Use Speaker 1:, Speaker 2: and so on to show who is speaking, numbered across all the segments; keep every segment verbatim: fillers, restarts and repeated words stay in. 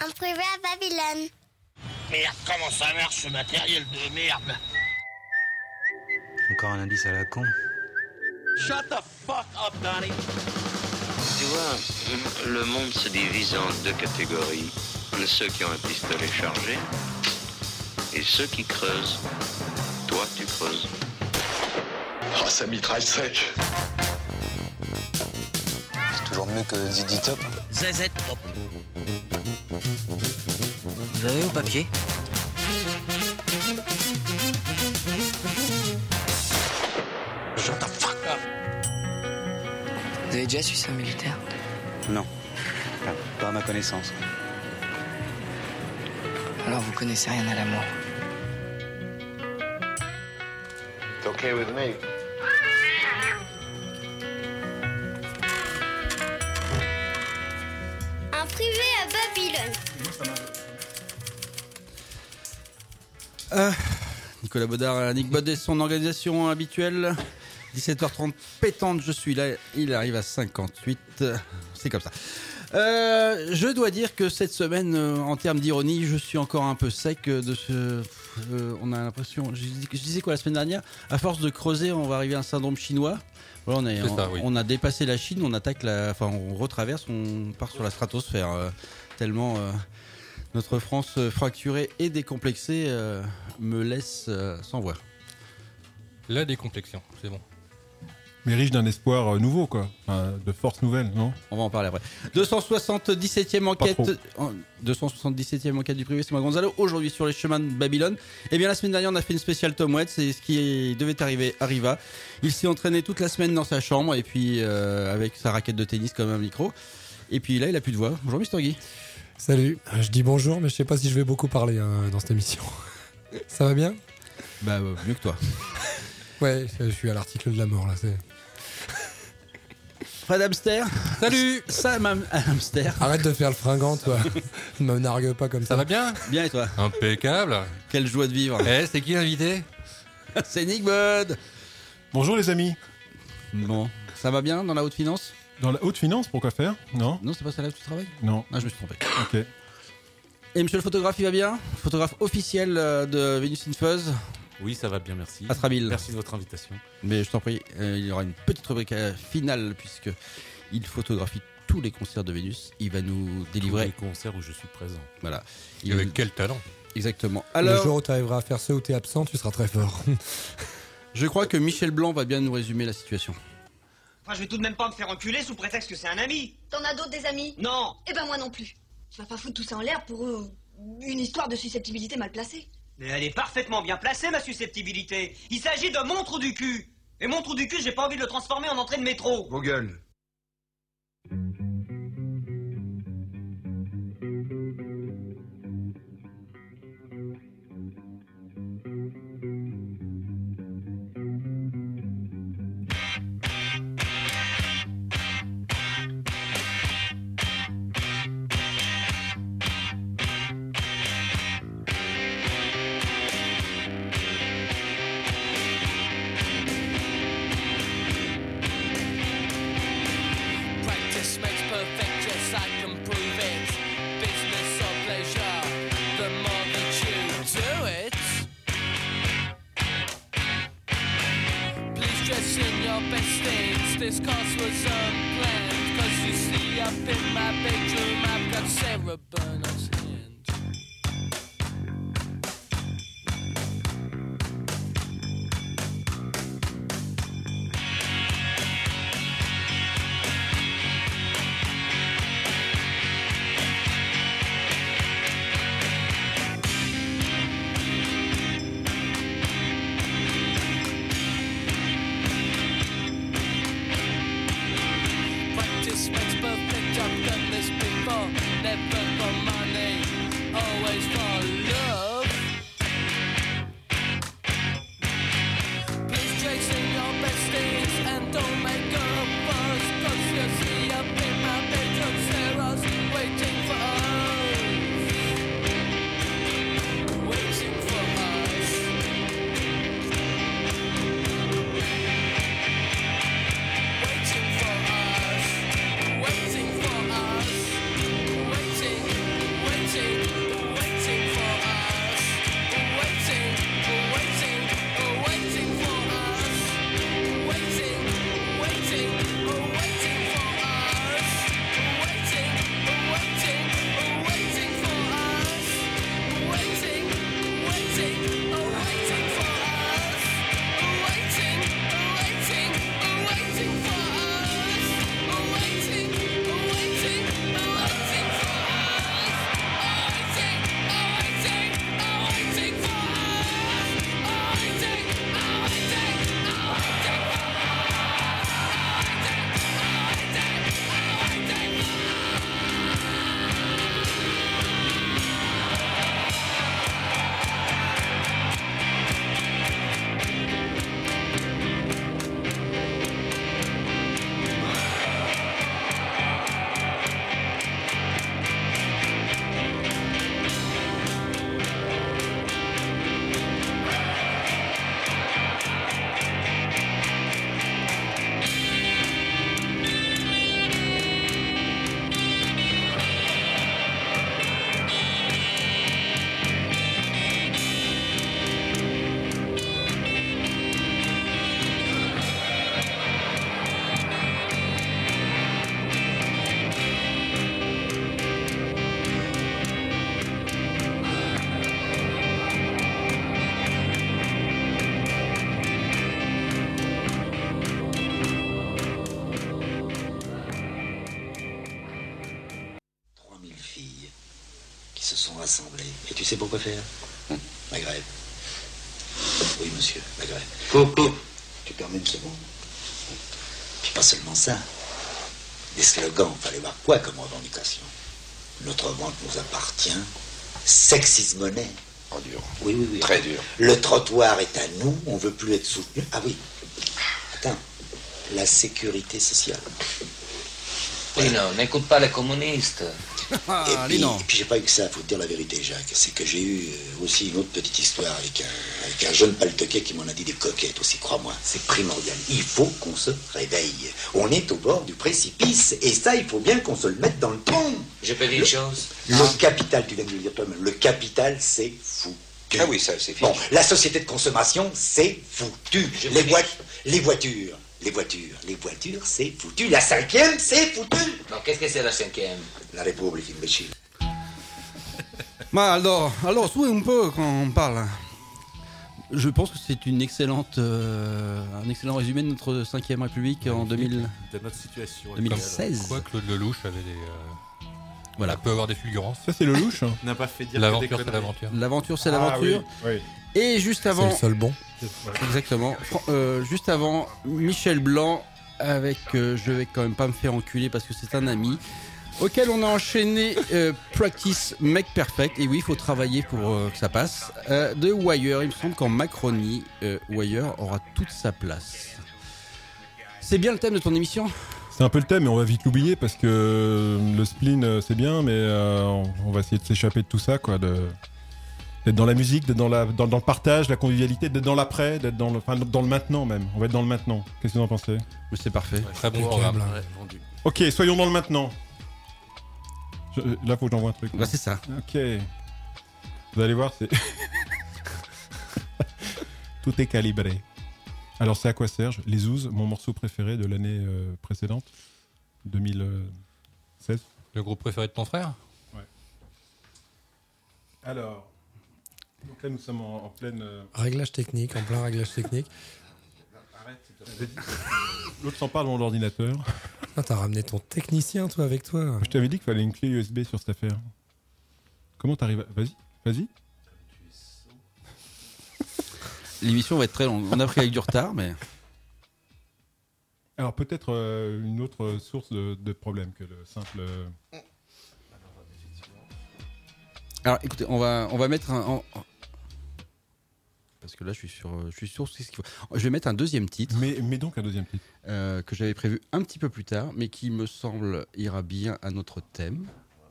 Speaker 1: En privé à Babylone.
Speaker 2: Merde, comment ça marche ce matériel de merde?
Speaker 3: Encore un indice à la con.
Speaker 2: Shut the fuck up, Donnie.
Speaker 4: Tu vois, le monde se divise en deux catégories. Ceux qui ont un pistolet chargé et ceux qui creusent. Toi, tu creuses.
Speaker 5: Oh, ça mitraille sec.
Speaker 3: C'est toujours mieux que Didi Top.
Speaker 2: Z Z Top.
Speaker 3: Vous avez au papier?
Speaker 2: Shut the fuck up.
Speaker 6: Vous avez déjà su un militaire?
Speaker 3: Non. Enfin, pas à ma connaissance.
Speaker 6: Alors vous connaissez rien à l'amour.
Speaker 5: It's okay with me.
Speaker 1: En privé à Babylone.
Speaker 7: Euh, Nicolas Baudard, Nick Bod et son organisation habituelle. dix-sept heures trente pétante, je suis là. Il arrive à cinquante-huit. C'est comme ça. Euh, je dois dire que cette semaine, euh, en termes d'ironie, je suis encore un peu sec de ce. Euh, on a l'impression. Je, je disais quoi la semaine dernière? À force de creuser, on va arriver à un syndrome chinois. Voilà, on, est,
Speaker 8: C'est ça,
Speaker 7: on,
Speaker 8: oui.
Speaker 7: on a dépassé la Chine, on attaque la. Enfin, on retraverse, on part sur la stratosphère. Euh, tellement euh, notre France euh, fracturée et décomplexée euh, me laisse euh, sans voix.
Speaker 8: La décomplexion, c'est bon.
Speaker 9: Mais riche d'un espoir euh, nouveau, quoi. Enfin, de force nouvelle, non?
Speaker 7: On va en parler après. deux cent soixante-dix-septième enquête.
Speaker 9: trop.
Speaker 7: en- deux cent soixante-dix-septième enquête du privé, c'est moi Gonzalo. Aujourd'hui sur les chemins de Babylone. Eh bien, la semaine dernière, on a fait une spéciale Tom Waits et ce qui devait arriver arriva. Il s'est entraîné toute la semaine dans sa chambre et puis euh, avec sa raquette de tennis comme un micro. Et puis là, il a plus de voix. Bonjour, Mister Guy.
Speaker 10: Salut, je dis bonjour, mais je sais pas si je vais beaucoup parler hein, dans cette émission. Ça va bien?
Speaker 7: Bah, euh, mieux que toi.
Speaker 10: Ouais, je suis à l'article de la mort là. C'est...
Speaker 7: Fred Hamster.
Speaker 8: Salut.
Speaker 7: Sam Ham- Hamster.
Speaker 10: Arrête de faire le fringant, toi. Ne me nargue pas comme ça.
Speaker 8: Ça va bien?
Speaker 7: Bien et toi?
Speaker 8: Impeccable.
Speaker 7: Quelle joie de vivre.
Speaker 8: Eh, c'est qui l'invité?
Speaker 7: C'est Nick Bod.
Speaker 9: Bonjour les amis.
Speaker 7: Bon, ça va bien dans la haute finance?
Speaker 9: Dans la haute finance, pourquoi faire? Non?
Speaker 7: Non, c'est pas ça là où tu travailles?
Speaker 9: Non.
Speaker 7: Ah, je me suis trompé.
Speaker 9: Ok.
Speaker 7: Et monsieur le photographe, il va bien? Photographe officiel euh, de Venus in Fuzz,
Speaker 11: Oui, ça va bien, merci.
Speaker 7: Astrabile.
Speaker 11: Merci de votre invitation.
Speaker 7: Mais je t'en prie, euh, il y aura une petite rubrique euh, finale puisque il photographie tous les concerts de Vénus. Il va nous
Speaker 11: Tous
Speaker 7: délivrer.
Speaker 11: les concerts où je suis présent.
Speaker 7: Voilà.
Speaker 8: Et avec quel talent?
Speaker 7: Exactement.
Speaker 10: Le
Speaker 7: Alors,
Speaker 10: jour où tu arriveras à faire ceux où tu es absent, tu seras très fort.
Speaker 7: je crois que Michel Blanc va bien nous résumer la situation.
Speaker 2: Enfin, je vais tout de même pas me faire enculer sous prétexte que c'est un ami.
Speaker 12: T'en as d'autres des amis?
Speaker 2: Non.
Speaker 12: Eh ben moi non plus. Tu vas pas foutre tout ça en l'air pour euh, une histoire de susceptibilité mal placée.
Speaker 2: Mais elle est parfaitement bien placée, ma susceptibilité. Il s'agit de mon trou du cul. Et mon trou du cul, j'ai pas envie de le transformer en entrée de métro.
Speaker 5: Vos gueules.
Speaker 13: Practice makes perfect, yes, I can prove it. Business or pleasure, the more that you do it. Please dress in your best things, this course was unplanned. Cause you see, up in my bedroom, I've got Sarah Bernard's hand.
Speaker 14: filles qui se sont rassemblées. Et tu sais pourquoi faire hum, La grève. Oui, monsieur, la grève. Coucou. Tu permets une seconde? Puis pas seulement ça. Des slogans, fallait voir quoi comme revendication? Notre ventre nous appartient. Sexisme monnaie.
Speaker 5: Oh, dur.
Speaker 14: Oui, oui, oui.
Speaker 5: Très dur.
Speaker 14: Le trottoir est à nous, on veut plus être soutenu. Ah oui. Attends. La sécurité sociale.
Speaker 6: Lino, n'écoute pas les communistes.
Speaker 7: Ah,
Speaker 14: et, puis,
Speaker 7: Lino.
Speaker 14: et puis j'ai pas eu que ça, faut te dire la vérité, Jacques. C'est que j'ai eu euh, aussi une autre petite histoire avec un, avec un jeune paltoquet qui m'en a dit des coquettes aussi, crois-moi. C'est primordial. Il faut qu'on se réveille. On est au bord du précipice et ça, il faut bien qu'on se le mette dans le tronc.
Speaker 6: Je peux dire une chose.
Speaker 14: Le capital, tu viens de le dire toi-même, le capital, c'est foutu.
Speaker 5: Ah oui, ça, c'est fini.
Speaker 14: Bon, la société de consommation, c'est foutu.
Speaker 6: Je
Speaker 14: Les,
Speaker 6: finis.
Speaker 14: voi- les voitures. Les voitures, les voitures, c'est foutu. La cinquième, c'est foutu.
Speaker 6: Non, qu'est-ce que c'est la cinquième?
Speaker 14: La République, imbécile.
Speaker 7: Ma alors, alors, souhait un peu quand on parle. Je pense que c'est une excellente, euh, un excellent résumé de notre cinquième République en deux mille...
Speaker 11: De notre situation.
Speaker 7: deux mille seize.
Speaker 8: Quoi, Claude Lelouch avait des. Euh...
Speaker 7: Voilà.
Speaker 8: Ça peut avoir des fulgurances.
Speaker 9: Ça, c'est le louche. Hein.
Speaker 11: N'a pas fait dire
Speaker 8: L'aventure,
Speaker 11: que des
Speaker 8: c'est
Speaker 11: conneries.
Speaker 8: l'aventure.
Speaker 7: L'aventure, c'est
Speaker 9: Ah,
Speaker 7: l'aventure.
Speaker 9: oui, oui.
Speaker 7: Et juste
Speaker 10: C'est
Speaker 7: avant,
Speaker 10: le seul bon.
Speaker 7: exactement, Fran- euh, juste avant, Michel Blanc avec euh, Je vais quand même pas me faire enculer parce que c'est un ami, auquel on a enchaîné euh, Practice Make Perfect. Et oui, il faut travailler pour euh, que ça passe. Euh, de Wire, il me semble qu'en Macronie, euh, Wire aura toute sa place. C'est bien le thème de ton émission?
Speaker 9: C'est un peu le thème, mais on va vite l'oublier parce que le spleen, euh, c'est bien, mais euh, on, on va essayer de s'échapper de tout ça, quoi. De, d'être dans la musique, d'être dans, la, dans, dans le partage, la convivialité, d'être dans l'après, d'être dans le, enfin, dans le maintenant même. On va être dans le maintenant. Qu'est-ce que vous en pensez?
Speaker 7: Mais c'est parfait.
Speaker 8: Très bon
Speaker 10: Impeccable.
Speaker 8: programme.
Speaker 11: Ouais, vendu.
Speaker 9: Ok, soyons dans le maintenant. Je- là, faut que j'envoie un truc.
Speaker 7: Bah, c'est ça.
Speaker 9: Ok. Vous allez voir, c'est. Tout est calibré. Alors, c'est à quoi Serge? Les Zouzes, mon morceau préféré de l'année euh, précédente, deux mille seize.
Speaker 8: Le groupe préféré de ton frère?
Speaker 9: Alors, donc là, nous sommes en, en pleine. euh,
Speaker 10: Réglage technique, en plein réglage technique.
Speaker 9: L'autre s'en parle dans l'ordinateur.
Speaker 10: Ah, t'as ramené ton technicien, toi, avec toi.
Speaker 9: Je t'avais dit qu'il fallait une clé U S B sur cette affaire. Comment t'arrives à... Vas-y, vas-y.
Speaker 7: L'émission va être très longue. On a pris avec du retard, mais...
Speaker 9: Alors, peut-être euh, une autre source de, de problème que le simple. euh,
Speaker 7: Alors, écoutez, on va, on va mettre un... en- Parce que là, je suis sur, je suis sur ce qu'il faut. Je vais mettre un deuxième titre.
Speaker 9: Mais, mais donc un deuxième titre.
Speaker 7: Euh, que j'avais prévu un petit peu plus tard, mais qui me semble ira bien à notre thème.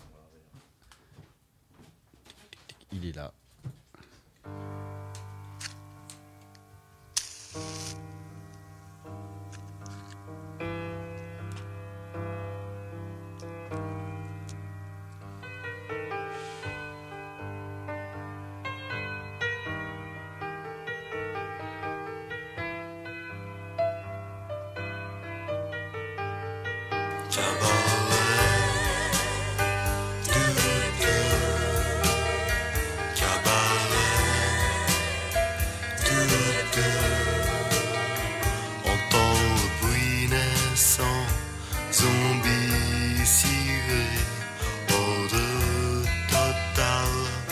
Speaker 7: Il est là.
Speaker 15: Entends le bruit naissant, zombie ciré, ordre total.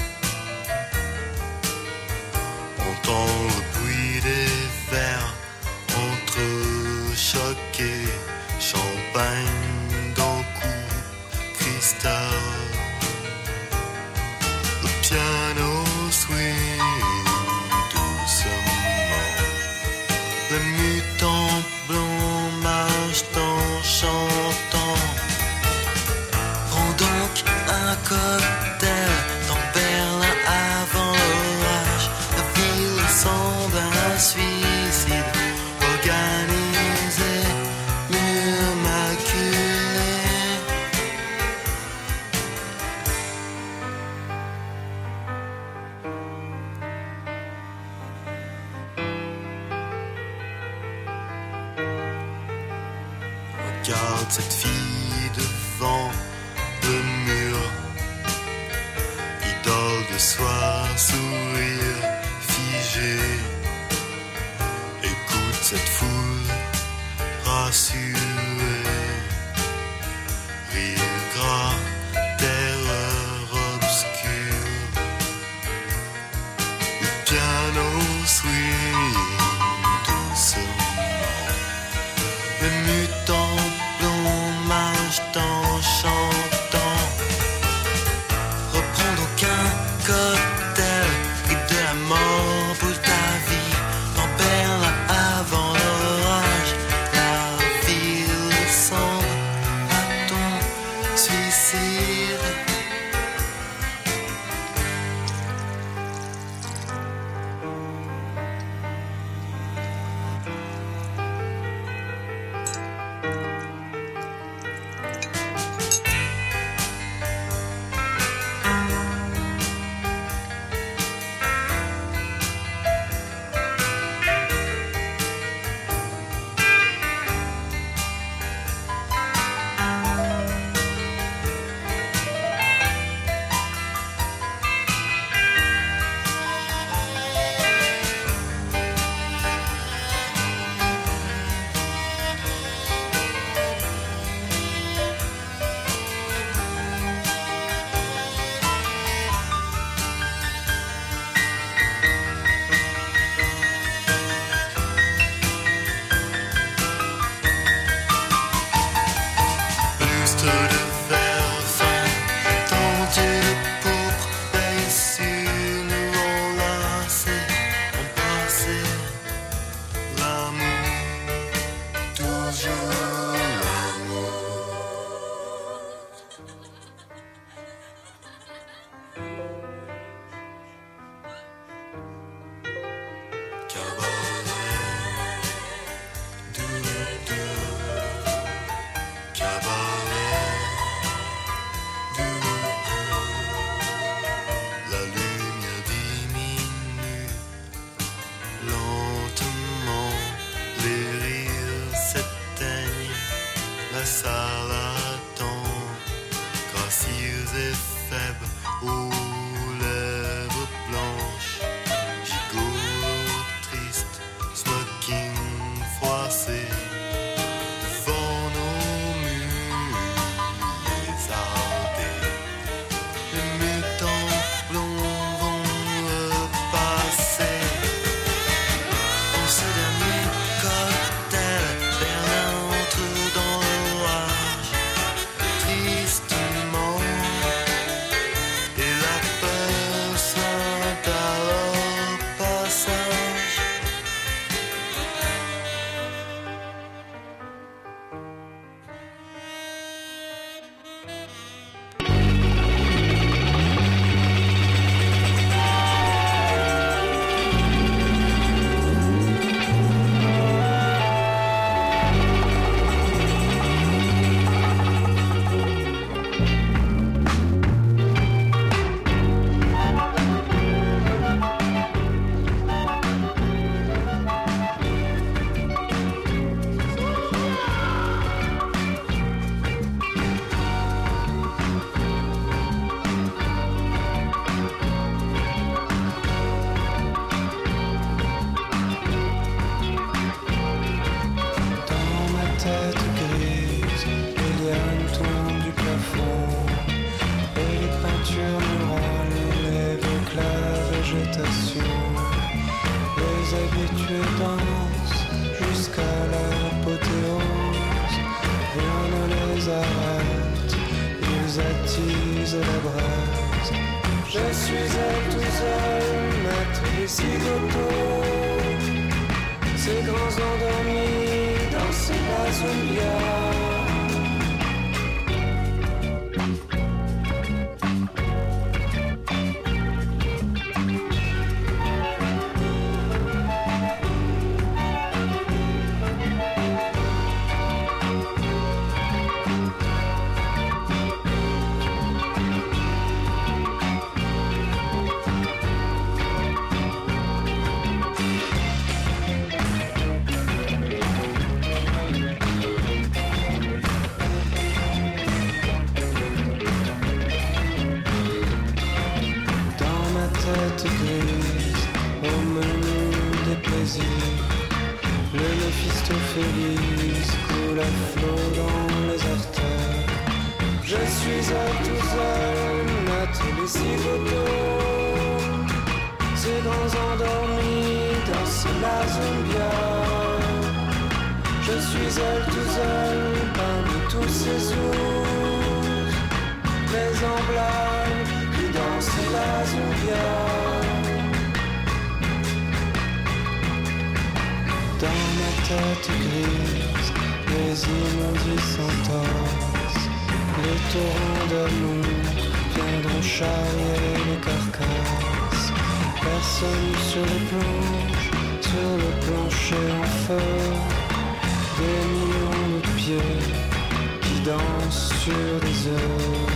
Speaker 15: Entends le bruit des verres entrechoqués, champagne dans coupe, cristal. Le piano swing doucement. Les mutants blancs marchent en chantant. Prends donc un cocktail, tempère l'un avant l'orage. La ville semble un suicide organisé, mur maculé. Regarde cette fille devant le mur, idole de soi, sourire figé. Écoute cette foule rassurée, rire gras, terreur. cire.
Speaker 16: Tête grise, les immondices s'entassent. Les torrents d'amour viendront charrier les carcasses. Personne sur les planches, sur le plancher en feu. Des millions de pieds qui dansent sur des œufs.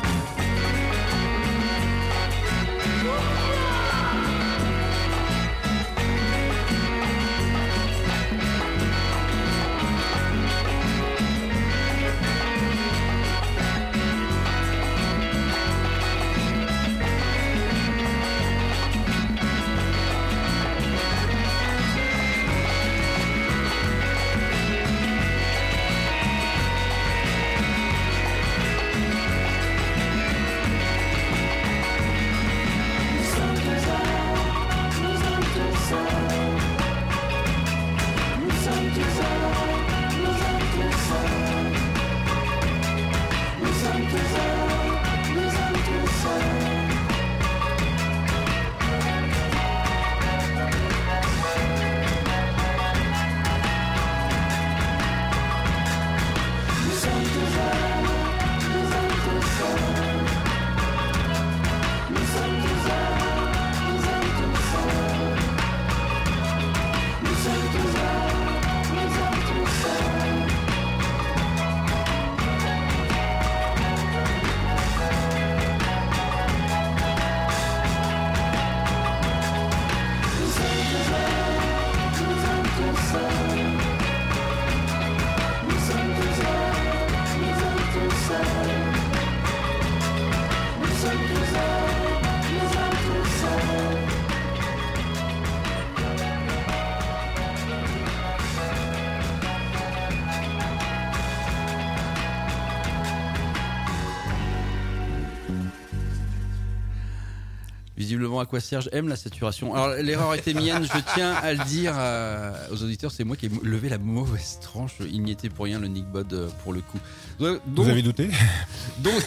Speaker 7: Visiblement, Aquaserge aime la saturation. Alors, l'erreur était mienne, je tiens à le dire à, aux auditeurs, c'est moi qui ai levé la mauvaise tranche. Il n'y était pour rien, le Nick Bod, euh, pour le coup. Donc,
Speaker 9: Vous avez douté
Speaker 7: donc,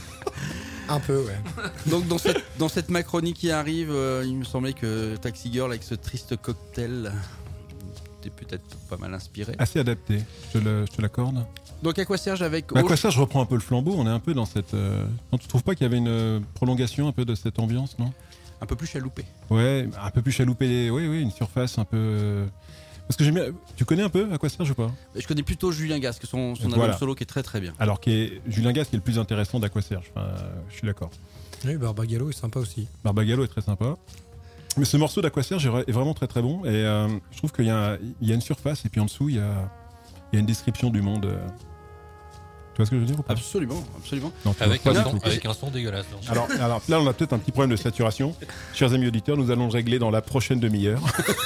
Speaker 10: Un peu, ouais.
Speaker 7: donc, dans cette, dans cette Macronie qui arrive, euh, il me semblait que Taxi Girl, avec ce triste cocktail, était peut-être pas mal inspiré.
Speaker 9: Assez adapté, je te, le, je te l'accorde.
Speaker 7: Donc, Aquaserge avec.
Speaker 9: Mais Aquaserge, je reprends un peu le flambeau, on est un peu dans cette. Euh... Non, tu trouves pas qu'il y avait une euh, prolongation un peu de cette ambiance, non ?
Speaker 7: Un peu plus chaloupé.
Speaker 9: Ouais, un peu plus chaloupé, oui, oui, une surface un peu. euh, Parce que j'aime bien. Tu connais un peu Aquaserge ou pas ?
Speaker 7: Je connais plutôt Julien Gasque, son, son
Speaker 9: Voilà.
Speaker 7: album solo qui est très très bien.
Speaker 9: Alors, qui est... Julien Gasque est le plus intéressant d'Aquaserge, enfin, euh, je suis d'accord.
Speaker 10: Oui, Barbagallo est sympa aussi.
Speaker 9: Barbagallo est très sympa. Mais ce morceau d'Aquaserge est vraiment très très bon. Et euh, je trouve qu'il y a, il y a une surface et puis en dessous, il y a, il y a une description du monde. euh. Tu vois ce que je veux dire ou pas ?
Speaker 7: Absolument, absolument.
Speaker 9: Non, tu
Speaker 8: Avec
Speaker 9: vois pas
Speaker 8: un
Speaker 9: du
Speaker 8: son-
Speaker 9: tout.
Speaker 8: avec un son dégueulasse.
Speaker 9: Alors, alors là, on a peut-être un petit problème de saturation. Chers amis auditeurs, nous allons le régler dans la prochaine demi-heure.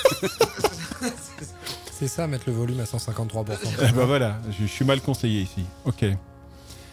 Speaker 10: C'est ça, mettre le volume à cent cinquante-trois pour cent.
Speaker 9: Eh ben voilà, je, je suis mal conseillé ici. Ok. Manu ?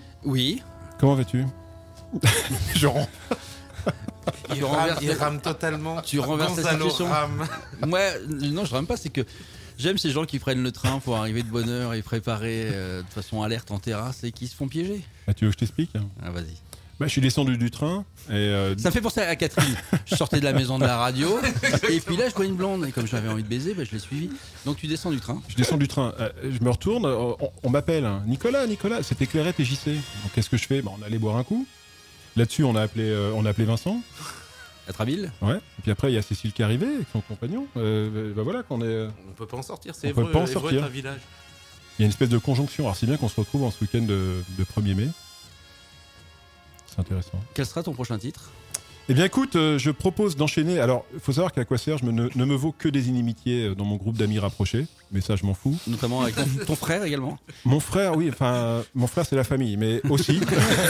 Speaker 7: Oui.
Speaker 9: Comment vas-tu ? Je rentre.
Speaker 11: Il,
Speaker 7: Tu
Speaker 11: rame,
Speaker 7: renverses-
Speaker 11: il rame totalement.
Speaker 7: Tu renverses la
Speaker 11: Gonzalo
Speaker 7: situation.
Speaker 11: rame.
Speaker 7: Moi, non, je rame pas, c'est que j'aime ces gens qui prennent le train pour arriver de bonne heure et préparer euh, de façon alerte en terrasse et qui se font piéger.
Speaker 9: Ah, tu veux que je t'explique ?
Speaker 7: Ah, vas-y.
Speaker 9: Bah, je suis descendu du train et... euh,
Speaker 7: Ça me fait penser à Catherine. Je sortais de la maison de la radio et puis là, je vois une blonde et comme j'avais envie de baiser, bah, je l'ai suivie. Donc tu descends du train.
Speaker 9: Je descends du train, euh, je me retourne, euh, on, on m'appelle. hein. Nicolas, Nicolas, c'était Clairette et J C. Donc qu'est-ce que je fais ? Bah, on allait boire un coup. Là-dessus, on a appelé, euh, on a appelé Vincent.
Speaker 7: À Traville.
Speaker 9: Ouais. Et puis après, il y a Cécile qui est arrivée avec son compagnon. Euh, bah voilà qu'on est. euh,
Speaker 11: On peut pas en sortir,
Speaker 9: On
Speaker 11: c'est
Speaker 9: peut
Speaker 11: Évreux,
Speaker 9: pas en
Speaker 11: Évreux
Speaker 9: sortir.
Speaker 11: est un village.
Speaker 9: Il y a une espèce de conjonction. Alors c'est bien qu'on se retrouve en ce week-end de, de premier mai. C'est intéressant.
Speaker 7: Quel sera ton prochain titre ?
Speaker 9: Eh bien écoute, euh, je propose d'enchaîner. Alors, il faut savoir qu'Aquaserge me- ne, ne me vaut que des inimitiés euh, dans mon groupe d'amis rapprochés. Mais ça, je m'en fous.
Speaker 7: Notamment avec ton, ton frère également.
Speaker 9: Mon frère, oui, enfin, euh, mon frère, c'est la famille, mais aussi.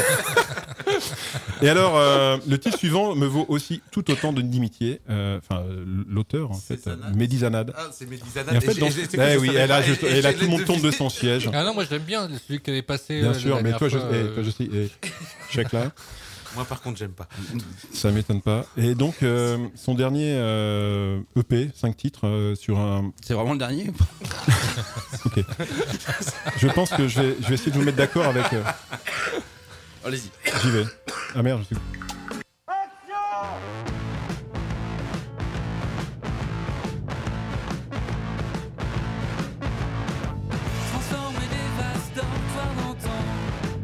Speaker 9: Et alors, euh, le titre suivant me vaut aussi tout autant de d'inimitié. Euh, Enfin, euh, l'auteur, en fait, euh, Mehdi Zanad.
Speaker 11: Ah, c'est Mehdi
Speaker 9: Et
Speaker 11: Zanad.
Speaker 9: en fait,
Speaker 11: Et
Speaker 9: dans...
Speaker 11: j'ai- j'ai-
Speaker 9: Eh
Speaker 11: je
Speaker 9: oui,
Speaker 11: savais
Speaker 9: elle a,
Speaker 11: pas,
Speaker 9: je-
Speaker 11: et- et
Speaker 9: elle a
Speaker 11: je
Speaker 9: tout
Speaker 11: l'ai
Speaker 9: le monde tombe de
Speaker 11: deviné.
Speaker 9: son siège.
Speaker 8: Ah non, moi je l'aime bien, celui qui avait passé.
Speaker 9: Bien
Speaker 8: euh,
Speaker 9: sûr,
Speaker 8: la
Speaker 9: mais
Speaker 8: dernière
Speaker 9: toi, je,
Speaker 8: fois,
Speaker 9: eh,
Speaker 8: euh,
Speaker 9: toi, je sais. eh, Check là.
Speaker 11: Moi, par contre, j'aime pas.
Speaker 9: Ça m'étonne pas. Et donc, euh, son dernier euh, E P, cinq titres, euh, sur un.
Speaker 7: C'est vraiment le dernier ?
Speaker 9: Ok. Je pense que je vais, je vais essayer de vous mettre d'accord avec. euh,
Speaker 7: Allez-y.
Speaker 9: J'y vais. Ah merde, je suis.
Speaker 13: Transformer des vases dortoirs d'antan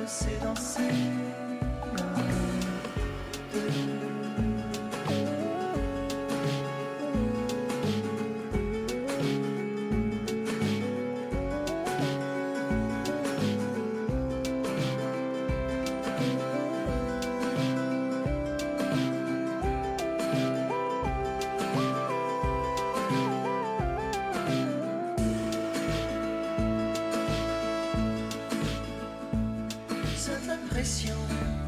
Speaker 16: sais danser. Cette impression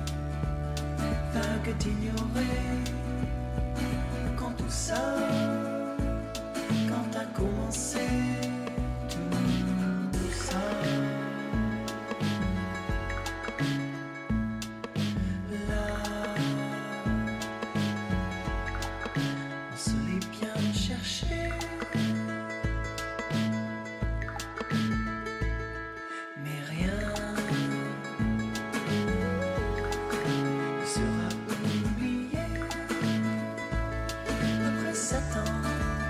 Speaker 16: vague d'ignorer quand tout ça, quand a commencé tout ça. Là, on se l'est bien cherché, mais rien sera oublié. Après sept ans,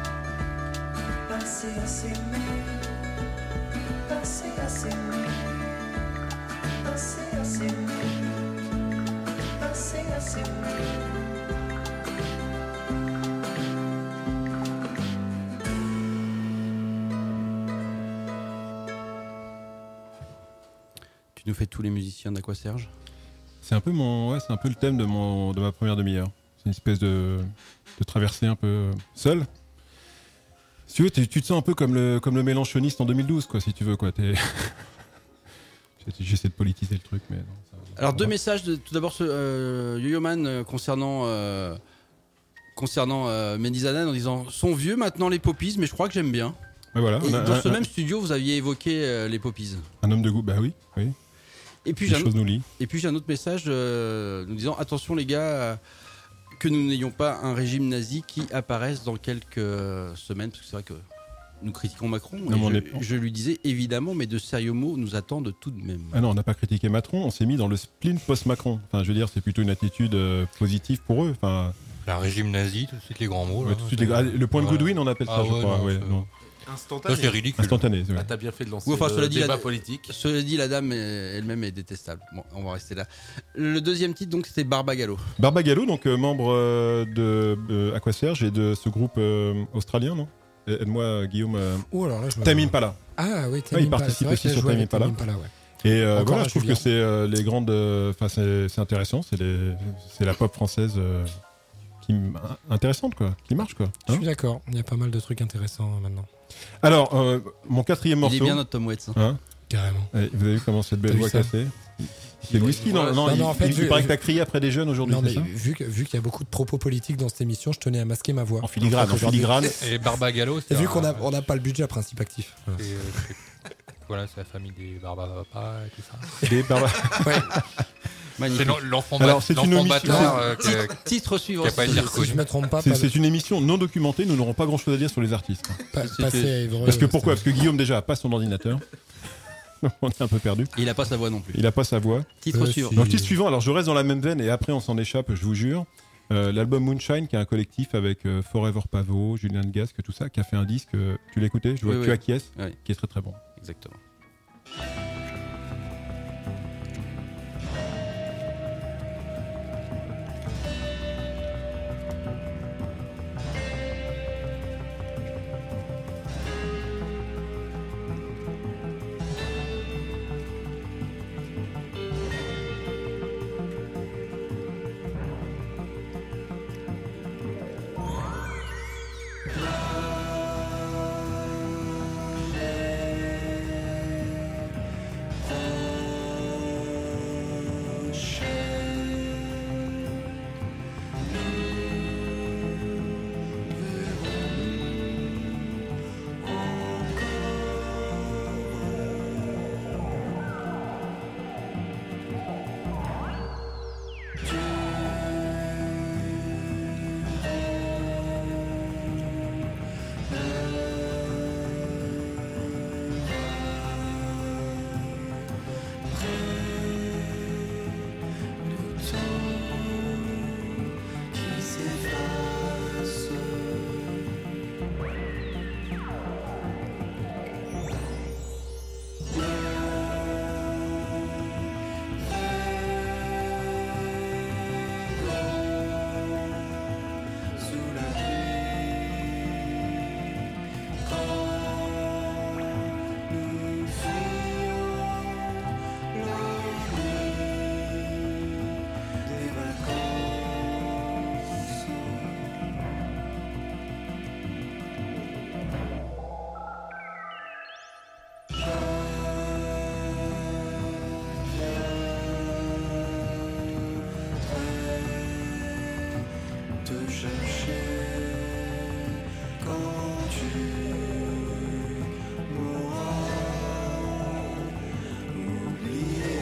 Speaker 16: passé à s'aimer, passé à s'aimer, passé à s'aimer, passé à s'aimer.
Speaker 7: Tu nous fais tous les musiciens d'Aqua Serge.
Speaker 9: C'est un peu mon, ouais, c'est un peu le thème de mon, de ma première demi-heure. C'est une espèce de, de traversée un peu euh, seule. Si tu veux, tu te sens un peu comme le, comme le Mélenchoniste en deux mille douze, quoi, si tu veux, quoi. T'es... J'essaie de politiser le truc, mais non, ça,
Speaker 7: Alors
Speaker 9: ça
Speaker 7: deux
Speaker 9: va.
Speaker 7: messages. De, tout d'abord, ce euh, Yo-Yo Man euh, concernant euh, concernant euh, Mendy Zanan en disant sont vieux maintenant les Poppies, mais je crois que j'aime bien.
Speaker 9: Ouais, voilà.
Speaker 7: Et
Speaker 9: On a-
Speaker 7: dans
Speaker 9: un,
Speaker 7: ce
Speaker 9: un-
Speaker 7: même studio, vous aviez évoqué euh, les Poppies.
Speaker 9: un homme de goût, bah oui, oui.
Speaker 7: Et puis
Speaker 9: Les
Speaker 7: j'ai un,
Speaker 9: choses nous lient.
Speaker 7: et puis j'ai un autre message euh, nous disant attention les gars, euh, que nous n'ayons pas un régime nazi qui apparaisse dans quelques euh, semaines, parce que c'est vrai que nous critiquons Macron.
Speaker 9: Non,
Speaker 7: et
Speaker 9: mais on
Speaker 7: je,
Speaker 9: est-
Speaker 7: je lui disais évidemment, mais de sérieux mots nous attendent tout de même.
Speaker 9: Ah non, on n'a pas critiqué Macron, on s'est mis dans le spleen post-Macron. Enfin, je veux dire, c'est plutôt une attitude euh, positive pour eux. Enfin,
Speaker 8: Un régime nazi, tout de suite les grands mots.
Speaker 9: ouais,
Speaker 8: là.
Speaker 9: tout de suite, les- ah, le point de
Speaker 8: Ouais.
Speaker 9: Goodwin, on appelle ça,
Speaker 8: Ah
Speaker 9: je
Speaker 8: ouais,
Speaker 9: crois.
Speaker 8: non,
Speaker 9: ouais,
Speaker 8: c'est-
Speaker 9: non.
Speaker 11: Instantané.
Speaker 8: Ça, c'est ridicule.
Speaker 9: Instantané, c'est vrai.
Speaker 11: Ah, t'as bien fait de lancer
Speaker 7: Oui, enfin,
Speaker 11: le
Speaker 7: cela dit,
Speaker 11: débat
Speaker 7: la-
Speaker 11: politique.
Speaker 7: Cela dit, la dame euh, elle-même est détestable. Bon, on va rester là. Le deuxième titre, donc, c'était Barbagallo.
Speaker 9: Barbagallo, donc euh, membre euh, de euh, Aqua Serge et de ce groupe euh, australien, non? Aide-moi, euh, Guillaume. Euh...
Speaker 10: Oh, alors là, je me-
Speaker 9: Time Impala.
Speaker 10: Ah oui, Time
Speaker 9: Ouais, il
Speaker 10: Impala,
Speaker 9: participe
Speaker 10: c'est vrai
Speaker 9: aussi
Speaker 10: qu'il a
Speaker 9: sur
Speaker 10: joué
Speaker 9: Time
Speaker 10: avec Time
Speaker 9: Impala.
Speaker 10: Impala, ouais.
Speaker 9: Et euh,
Speaker 10: Encore
Speaker 9: voilà,
Speaker 10: un
Speaker 9: je trouve
Speaker 10: Julien.
Speaker 9: que c'est euh, les grandes. Enfin, c'est c'est intéressant. C'est les, c'est la pop française euh, qui m- intéressante, quoi, qui marche, quoi.
Speaker 10: Je
Speaker 9: Hein
Speaker 10: suis d'accord, il y a pas mal de trucs intéressants euh, maintenant.
Speaker 9: Alors, euh, mon quatrième morceau.
Speaker 7: Il est bien notre Tom Waits. hein.
Speaker 9: Hein
Speaker 10: Carrément.
Speaker 9: Ouais, vous avez vu comment cette
Speaker 10: T'as
Speaker 9: belle
Speaker 10: vu
Speaker 9: voix
Speaker 10: ça
Speaker 9: cassée? C'est le whisky, non, non,
Speaker 10: Non,
Speaker 9: il,
Speaker 10: non, en fait,
Speaker 9: il- il
Speaker 10: vu-
Speaker 9: paraît
Speaker 10: vu-
Speaker 9: que t'as crié après des jeunes aujourd'hui,
Speaker 10: Non,
Speaker 9: c'est
Speaker 10: mais
Speaker 9: ça?
Speaker 10: vu que- vu qu'il y a beaucoup de propos politiques dans cette émission, je tenais à masquer ma voix.
Speaker 9: En filigrane,
Speaker 10: Donc,
Speaker 9: en
Speaker 10: aujourd'hui-
Speaker 9: filigrane.
Speaker 8: Et Barbagallo,
Speaker 10: Et
Speaker 8: c'est
Speaker 10: vu
Speaker 8: un-
Speaker 10: qu'on a, on n'a pas le budget à principe actif. Voilà.
Speaker 8: c'est, euh, c'est- voilà, c'est la famille des Barbapapa et tout ça.
Speaker 9: Des barba-
Speaker 10: Ouais.
Speaker 8: C'est
Speaker 7: Magnifique.
Speaker 8: l'en- l'enfant
Speaker 9: Alors,
Speaker 8: bat-
Speaker 9: c'est une
Speaker 8: l'enfant
Speaker 9: omission.
Speaker 8: bâtard euh, qui a-
Speaker 7: Titre, titre suivant.
Speaker 8: qui a pas été
Speaker 10: Si
Speaker 8: reconnu.
Speaker 10: je me trompe pas,
Speaker 9: C'est
Speaker 10: pas,
Speaker 9: c'est une émission non documentée, nous n'aurons pas grand chose à dire sur les artistes.
Speaker 10: pas-
Speaker 7: c'est-
Speaker 10: passer à Évreux,
Speaker 9: Parce que
Speaker 10: euh,
Speaker 9: pourquoi? Parce
Speaker 10: c'est-
Speaker 9: que Guillaume déjà a pas son ordinateur. On est un peu perdu.
Speaker 7: Il a pas sa voix non plus.
Speaker 9: Il a pas sa voix.
Speaker 7: Titre
Speaker 10: Euh,
Speaker 7: suivant.
Speaker 10: si.
Speaker 9: Donc, le titre suivant, alors je reste dans la même veine et après on s'en échappe, je vous jure. Euh, L'album Moonshine, qui est un collectif avec euh, Forever Pavot, Julien de Gasque, tout ça, qui a fait un disque. euh, tu l'as écouté? Je vois
Speaker 7: Oui,
Speaker 9: que
Speaker 7: oui.
Speaker 9: tu acquiesces,
Speaker 7: Oui.
Speaker 9: qui est très très bon.
Speaker 7: Exactement.
Speaker 16: te chercher quand tu m'auras oublié.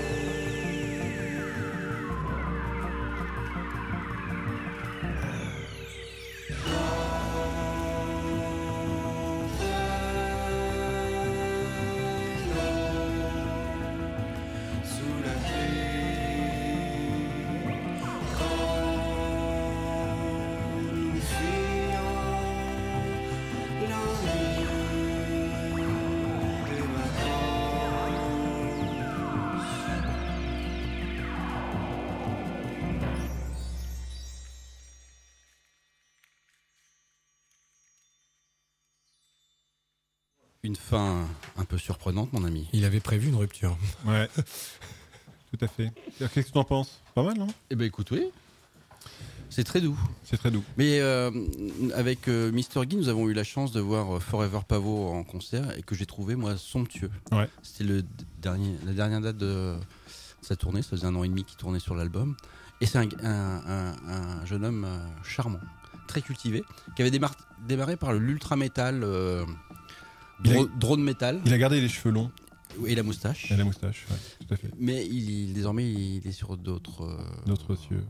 Speaker 16: Sous la pluie, quand nous fuyons l'ennui des vacances.
Speaker 7: Une fin un peu surprenante, mon ami.
Speaker 10: Il avait prévu une rupture.
Speaker 9: Ouais. Tout à fait. Qu'est-ce que tu en penses? Pas mal, non?
Speaker 7: Eh ben écoute, oui. C'est très doux.
Speaker 9: C'est très doux.
Speaker 7: Mais euh, avec euh, Mister Guy, nous avons eu la chance de voir euh, Forever Pavot en concert et que j'ai trouvé, moi, somptueux.
Speaker 9: Ouais.
Speaker 7: C'était le dernier, la dernière date de sa tournée. Ça faisait un an et demi qu'il tournait sur l'album. Et c'est un, un, un, un jeune homme euh, charmant, très cultivé, qui avait démar- démarré par l'ultra métal, euh,
Speaker 9: Il a-
Speaker 7: dro- drone métal.
Speaker 9: Il a gardé les cheveux longs.
Speaker 7: Et la moustache.
Speaker 9: Et la moustache, ouais, tout à fait.
Speaker 7: Mais il, il- désormais, il est sur d'autres. euh,
Speaker 9: D'autres cieux.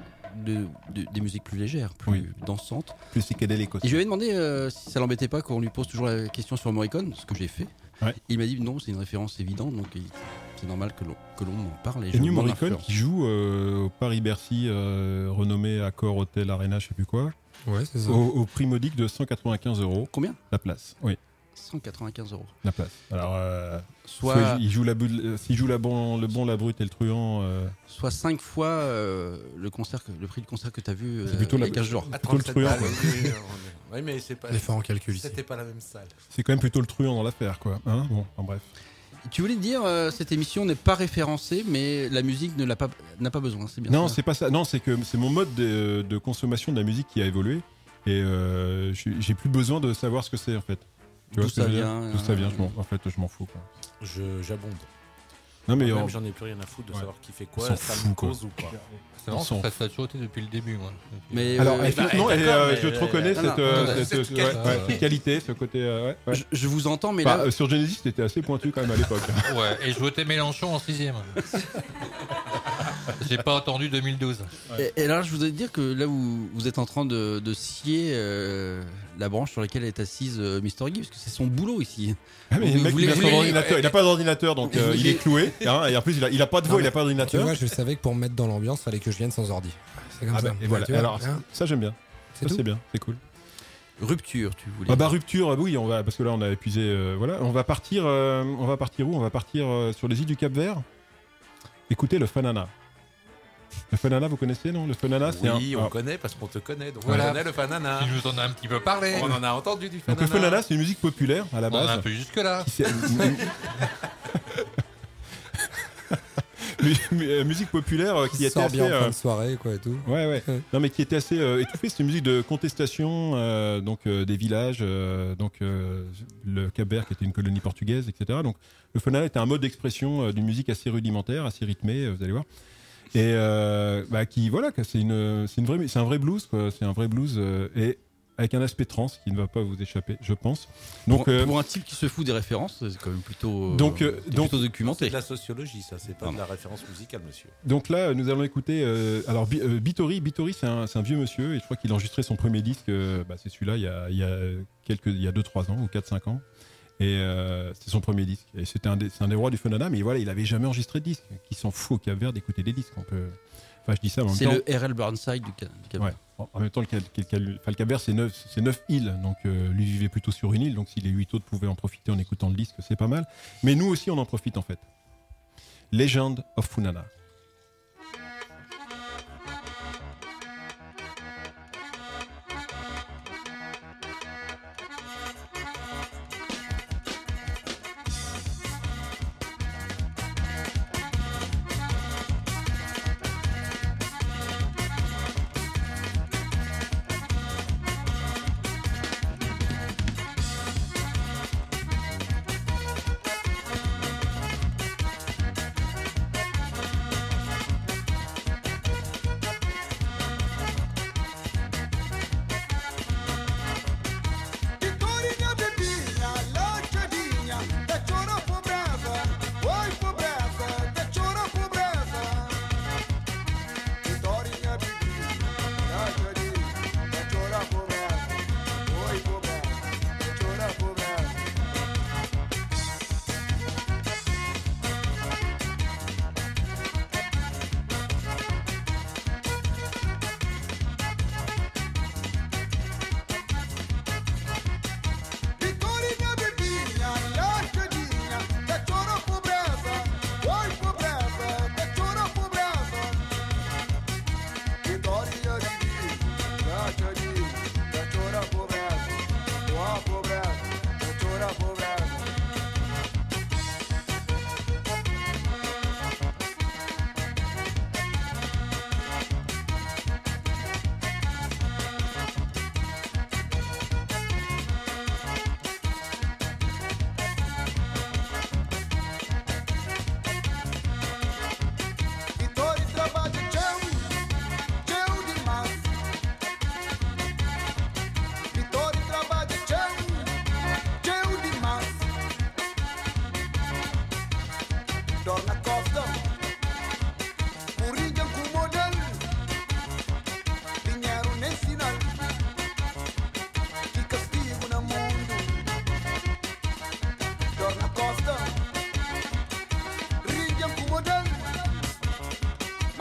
Speaker 7: de- de- des musiques plus légères, plus
Speaker 9: Oui.
Speaker 7: dansantes.
Speaker 9: Plus psychédéliques aussi.
Speaker 7: Et je lui avais demandé euh, si ça l'embêtait pas qu'on lui pose toujours la question sur Morricone, ce que j'ai fait.
Speaker 9: Ouais.
Speaker 7: Il m'a dit non, c'est une référence évidente, donc il- c'est normal que l'on, que l'on en parle. Et je
Speaker 9: Ennio
Speaker 7: m'en
Speaker 9: Morricone
Speaker 7: influence.
Speaker 9: qui joue euh, au Paris-Bercy, euh, renommé Accor Hotel Arena, je sais plus quoi.
Speaker 10: Ouais, c'est ça.
Speaker 9: Au, au prix modique de cent quatre-vingt-quinze euros.
Speaker 7: Combien?
Speaker 9: La place, oui.
Speaker 7: cent quatre-vingt-quinze euros.
Speaker 9: La place. Alors, euh,
Speaker 7: Soit-
Speaker 9: soit il joue la bu- euh, s'il joue la bon, le bon, la brute et le truand. euh,
Speaker 7: Soit cinq fois euh, le, concert que- le prix de concert que tu as vu euh,
Speaker 9: C'est plutôt
Speaker 7: il y a
Speaker 9: la-
Speaker 7: quinze jours.
Speaker 11: À
Speaker 9: plutôt le
Speaker 11: trente-sept
Speaker 9: truand,
Speaker 11: balles,
Speaker 9: quoi.
Speaker 11: oui, oui, on est- oui, mais c'est pas.
Speaker 10: L'effort en calcul ici.
Speaker 11: C'était pas la même salle.
Speaker 9: c'est quand même plutôt le truand dans l'affaire, quoi. Hein, bon, en bref.
Speaker 7: Tu voulais te dire, euh, cette émission n'est pas référencée, mais la musique ne l'a pas, n'a pas besoin, c'est bien
Speaker 9: Non,
Speaker 7: ça.
Speaker 9: c'est pas ça. Non, c'est que c'est mon mode de, de consommation de la musique qui a évolué. Et euh, j'ai j'ai plus besoin de savoir ce que c'est, en fait. Tu vois
Speaker 7: D'où
Speaker 9: ce que
Speaker 7: ça
Speaker 9: je veux dire
Speaker 7: vient,
Speaker 9: D'où ça vient,
Speaker 7: euh,
Speaker 9: je m'en- en fait, je m'en fous, quoi.
Speaker 11: Je, j'abonde.
Speaker 9: Non, mais
Speaker 11: Même
Speaker 9: on-
Speaker 11: j'en ai plus rien à foutre de
Speaker 9: Ouais.
Speaker 11: savoir qui fait
Speaker 9: On
Speaker 11: quoi,
Speaker 9: s'en
Speaker 11: ça
Speaker 9: fout,
Speaker 11: me
Speaker 9: quoi.
Speaker 11: cause ou pas.
Speaker 8: C'est vraiment
Speaker 9: Ils sont-
Speaker 8: ça, ça a toujours été depuis le début, moi.
Speaker 7: Mais
Speaker 9: Alors,
Speaker 7: euh,
Speaker 9: et-
Speaker 11: bah,
Speaker 9: non, et,
Speaker 11: d'accord,
Speaker 9: euh,
Speaker 11: mais-
Speaker 9: je te reconnais
Speaker 7: non,
Speaker 9: cette,
Speaker 7: non,
Speaker 9: euh,
Speaker 7: non,
Speaker 9: cette,
Speaker 11: cette
Speaker 9: ouais,
Speaker 11: qualité.
Speaker 9: ouais, cette qualité, ce côté. euh, ouais, ouais.
Speaker 7: je, je vous entends, mais
Speaker 9: Bah,
Speaker 7: là,
Speaker 9: euh, sur Genesis, c'était assez pointu quand même à l'époque.
Speaker 8: Ouais, et je votais Mélenchon en sixième. J'ai pas attendu deux mille douze.
Speaker 7: Et, et là, je voudrais te dire que là où vous êtes en train de, de scier euh, la branche sur laquelle est assise euh, Mister Guy, parce que c'est son boulot ici.
Speaker 9: Ah, mais
Speaker 7: Vous-
Speaker 9: le mec,
Speaker 7: vous
Speaker 9: il a,
Speaker 7: voulez-
Speaker 9: son
Speaker 7: vous voulez-
Speaker 9: ordinateur. Il a pas d'ordinateur, donc
Speaker 7: Vous
Speaker 9: euh, il
Speaker 7: voulez-
Speaker 9: est cloué. Hein, et en plus, il a, il a pas de voix,
Speaker 10: Non,
Speaker 9: il a pas
Speaker 10: Tu
Speaker 9: d'ordinateur.
Speaker 10: vois, je savais que pour me mettre dans l'ambiance, fallait que je vienne sans ordi. C'est comme
Speaker 9: Ah
Speaker 10: ça.
Speaker 9: bah, et voilà.
Speaker 10: Tu vois,
Speaker 9: Alors,
Speaker 10: hein,
Speaker 9: ça, j'aime bien.
Speaker 10: c'est
Speaker 9: Ça,
Speaker 10: tout.
Speaker 9: c'est bien, c'est cool.
Speaker 7: Rupture, tu voulais.
Speaker 9: Ah bah
Speaker 7: dire.
Speaker 9: rupture, euh, oui, on va parce que là on a épuisé. euh, voilà, on va partir. euh, on va partir où On va partir euh, sur les îles du Cap-Vert. Écoutez le Fanana. Le Fanana, vous connaissez, non? Le Fanana, c'est un.
Speaker 11: Oui, on
Speaker 9: alors,
Speaker 11: connaît parce qu'on te connaît, donc
Speaker 8: Voilà.
Speaker 11: on connaît le Fanana.
Speaker 8: Tu nous en as un petit peu parlé.
Speaker 11: On en a entendu du
Speaker 9: donc
Speaker 11: Fanana.
Speaker 9: le Fanana, c'est une musique populaire à la
Speaker 8: On en a un
Speaker 9: base.
Speaker 8: peu jusque-là.
Speaker 9: Qui s'est- Mu- mu- euh, musique populaire euh, qui
Speaker 10: Qui
Speaker 9: était
Speaker 10: sort
Speaker 9: assez.
Speaker 10: bien en fin
Speaker 9: euh,
Speaker 10: de soirée, quoi, et tout.
Speaker 9: Ouais, ouais. Non, mais qui était assez euh, étouffée. C'était une musique de contestation, euh, donc euh, des villages, euh, donc euh, le Cap-Vert qui était une colonie portugaise, et cetera. Donc le Fanana était un mode d'expression euh, d'une musique assez rudimentaire, assez rythmée, euh, vous allez voir. Et euh, bah, qui voilà, que c'est une, c'est une vraie, c'est un vrai blues, quoi. C'est un vrai blues euh, et avec un aspect trans qui ne va pas vous échapper, je pense. Donc
Speaker 7: pour,
Speaker 9: euh,
Speaker 7: pour un type qui se fout des références, c'est quand même plutôt, euh,
Speaker 9: Donc, euh,
Speaker 7: c'est
Speaker 9: donc-
Speaker 7: plutôt documenté.
Speaker 11: C'est de la sociologie, ça, c'est pas
Speaker 7: Pardon.
Speaker 11: de la référence musicale, monsieur.
Speaker 9: Donc là, nous allons écouter. Euh, alors, Bi- euh, Bittori, Bittori, c'est un, c'est un vieux monsieur et je crois qu'il a enregistré son premier disque. euh, bah, c'est celui-là, il y a, il y a quelques, il y a deux trois ans ou quatre cinq ans. Et euh, c'était son premier disque. Et c'était un des, c'est un des rois du Fanana, mais voilà, il avait jamais enregistré de disque. Qui s'en fout au Cap-Vert d'écouter des disques. On peut... Enfin, je dis ça, mais en même
Speaker 7: C'est
Speaker 9: temps.
Speaker 7: le R L Burnside du, Ca- du Cap.
Speaker 9: Ouais. En en même temps, le, Cap- le Cap- enfin, le Cap-Vert, c'est neuf, c'est neuf îles. Donc, euh, lui vivait plutôt sur une île. Donc, si les huit autres pouvaient en profiter en écoutant le disque, c'est pas mal. Mais nous aussi, on en profite en fait. Legend of Funana.
Speaker 16: Thank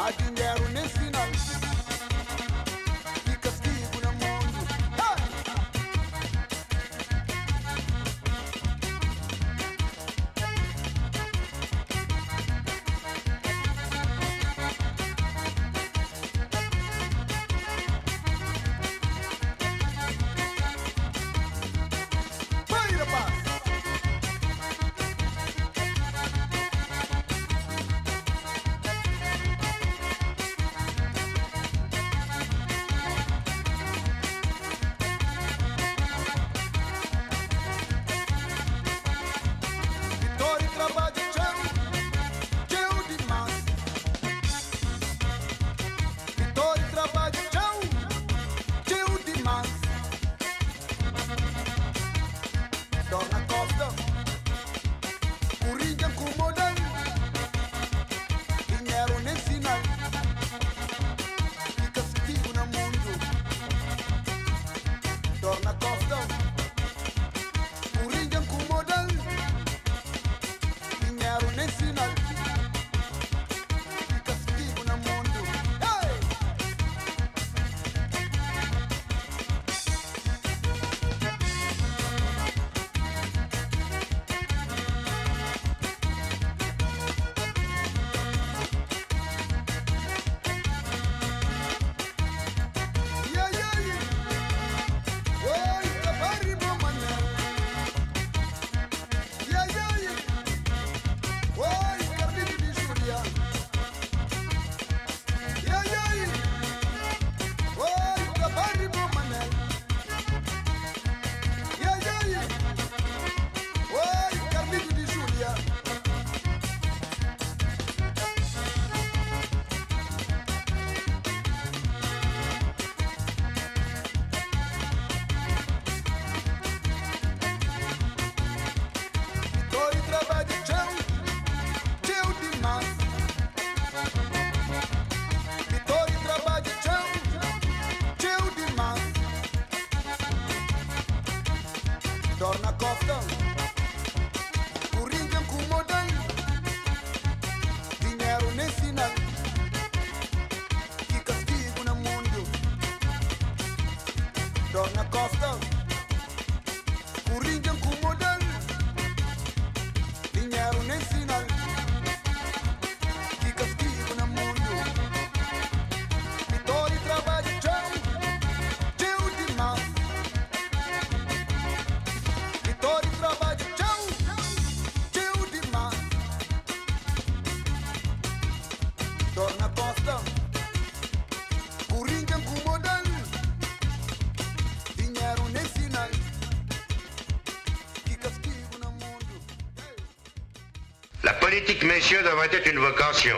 Speaker 17: La politique, messieurs, devrait être une vocation.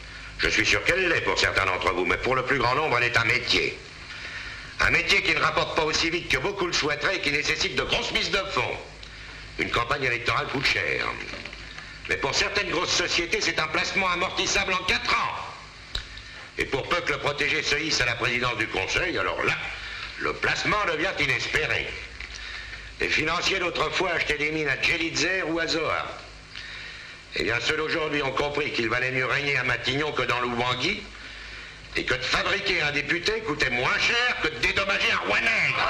Speaker 17: Je suis sûr qu'elle l'est pour certains d'entre vous, mais pour le plus grand nombre, elle est un métier. Un métier qui ne rapporte pas aussi vite que beaucoup le souhaiteraient et qui nécessite de grosses mises de fonds. Une campagne électorale coûte cher. Mais pour certaines grosses sociétés, c'est un placement amortissable en quatre ans. Et pour peu que le protégé se hisse à la présidence du Conseil, alors là, le placement devient inespéré. Les financiers d'autrefois achetaient des mines à Djelitzer ou à Zoar. Eh bien, ceux d'aujourd'hui ont compris qu'il valait mieux régner à Matignon que dans l'Oubangui, et que de fabriquer un député coûtait moins cher que de dédommager un roi nègre.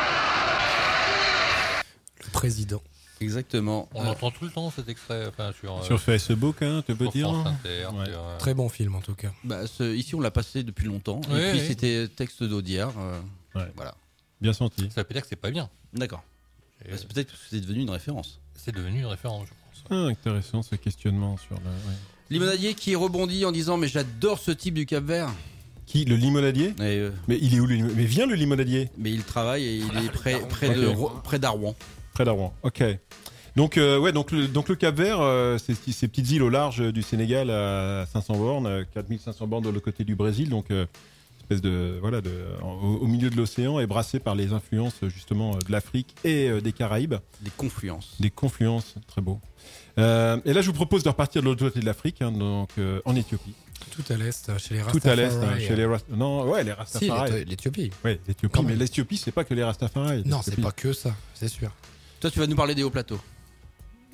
Speaker 10: Le président.
Speaker 7: Exactement.
Speaker 8: On l'entend tout le temps cet extrait. Enfin, sur,
Speaker 9: sur
Speaker 8: euh,
Speaker 9: Facebook, hein, tu peux
Speaker 8: sur
Speaker 9: dire.
Speaker 8: France Inter,
Speaker 9: Ouais.
Speaker 8: sur, euh,
Speaker 10: Très bon film en tout cas.
Speaker 7: Bah, ce- ici, on l'a passé depuis longtemps.
Speaker 8: Oui,
Speaker 7: et puis,
Speaker 8: oui.
Speaker 7: c'était texte d'Audiard. euh,
Speaker 9: Ouais.
Speaker 7: Voilà.
Speaker 9: Bien senti.
Speaker 8: Ça veut dire que c'est pas bien.
Speaker 7: D'accord. Bah, c'est peut-être parce que c'est devenu une référence.
Speaker 8: C'est devenu une référence, je pense.
Speaker 9: Ah, intéressant ce questionnement sur le. ouais.
Speaker 7: Limonadier qui rebondit en disant mais j'adore ce type du Cap-Vert.
Speaker 9: Qui, le limonadier?
Speaker 7: Et, euh,
Speaker 9: Mais il est où le limonadier? Mais viens le limonadier.
Speaker 7: Mais il travaille et il est près, près,
Speaker 9: Ok.
Speaker 7: de, Ro- près d'Arouan.
Speaker 9: Près d'Arouan. Ok. Donc euh, ouais, donc le, donc le Cap-Vert, euh, c'est ces ces petites îles au large du Sénégal à cinq cents bornes, euh, quatre mille cinq cents bornes de l'autre côté du Brésil, donc euh, espèce de voilà de en- au, au milieu de l'océan et brassé par les influences justement euh, de l'Afrique et euh, des Caraïbes.
Speaker 7: Des confluences.
Speaker 9: Des confluences, très beau. Euh, et là, je vous propose de repartir de l'autre côté de l'Afrique, hein, donc euh, en Éthiopie.
Speaker 10: Tout à l'est, chez les
Speaker 9: Tout
Speaker 10: Rastafari.
Speaker 9: à l'est, hein, chez les Rast- non, ouais, les Rastafari.
Speaker 10: Si, l'Éthi- l'Éthiopie.
Speaker 9: Ouais, l'Éthiopie.
Speaker 10: Quand
Speaker 9: Mais
Speaker 10: même.
Speaker 9: l'Éthiopie, c'est pas que les Rastafari.
Speaker 10: Non, c'est
Speaker 9: l'Éthiopie.
Speaker 10: pas que ça, c'est sûr.
Speaker 7: Toi, tu vas nous parler des hauts plateaux.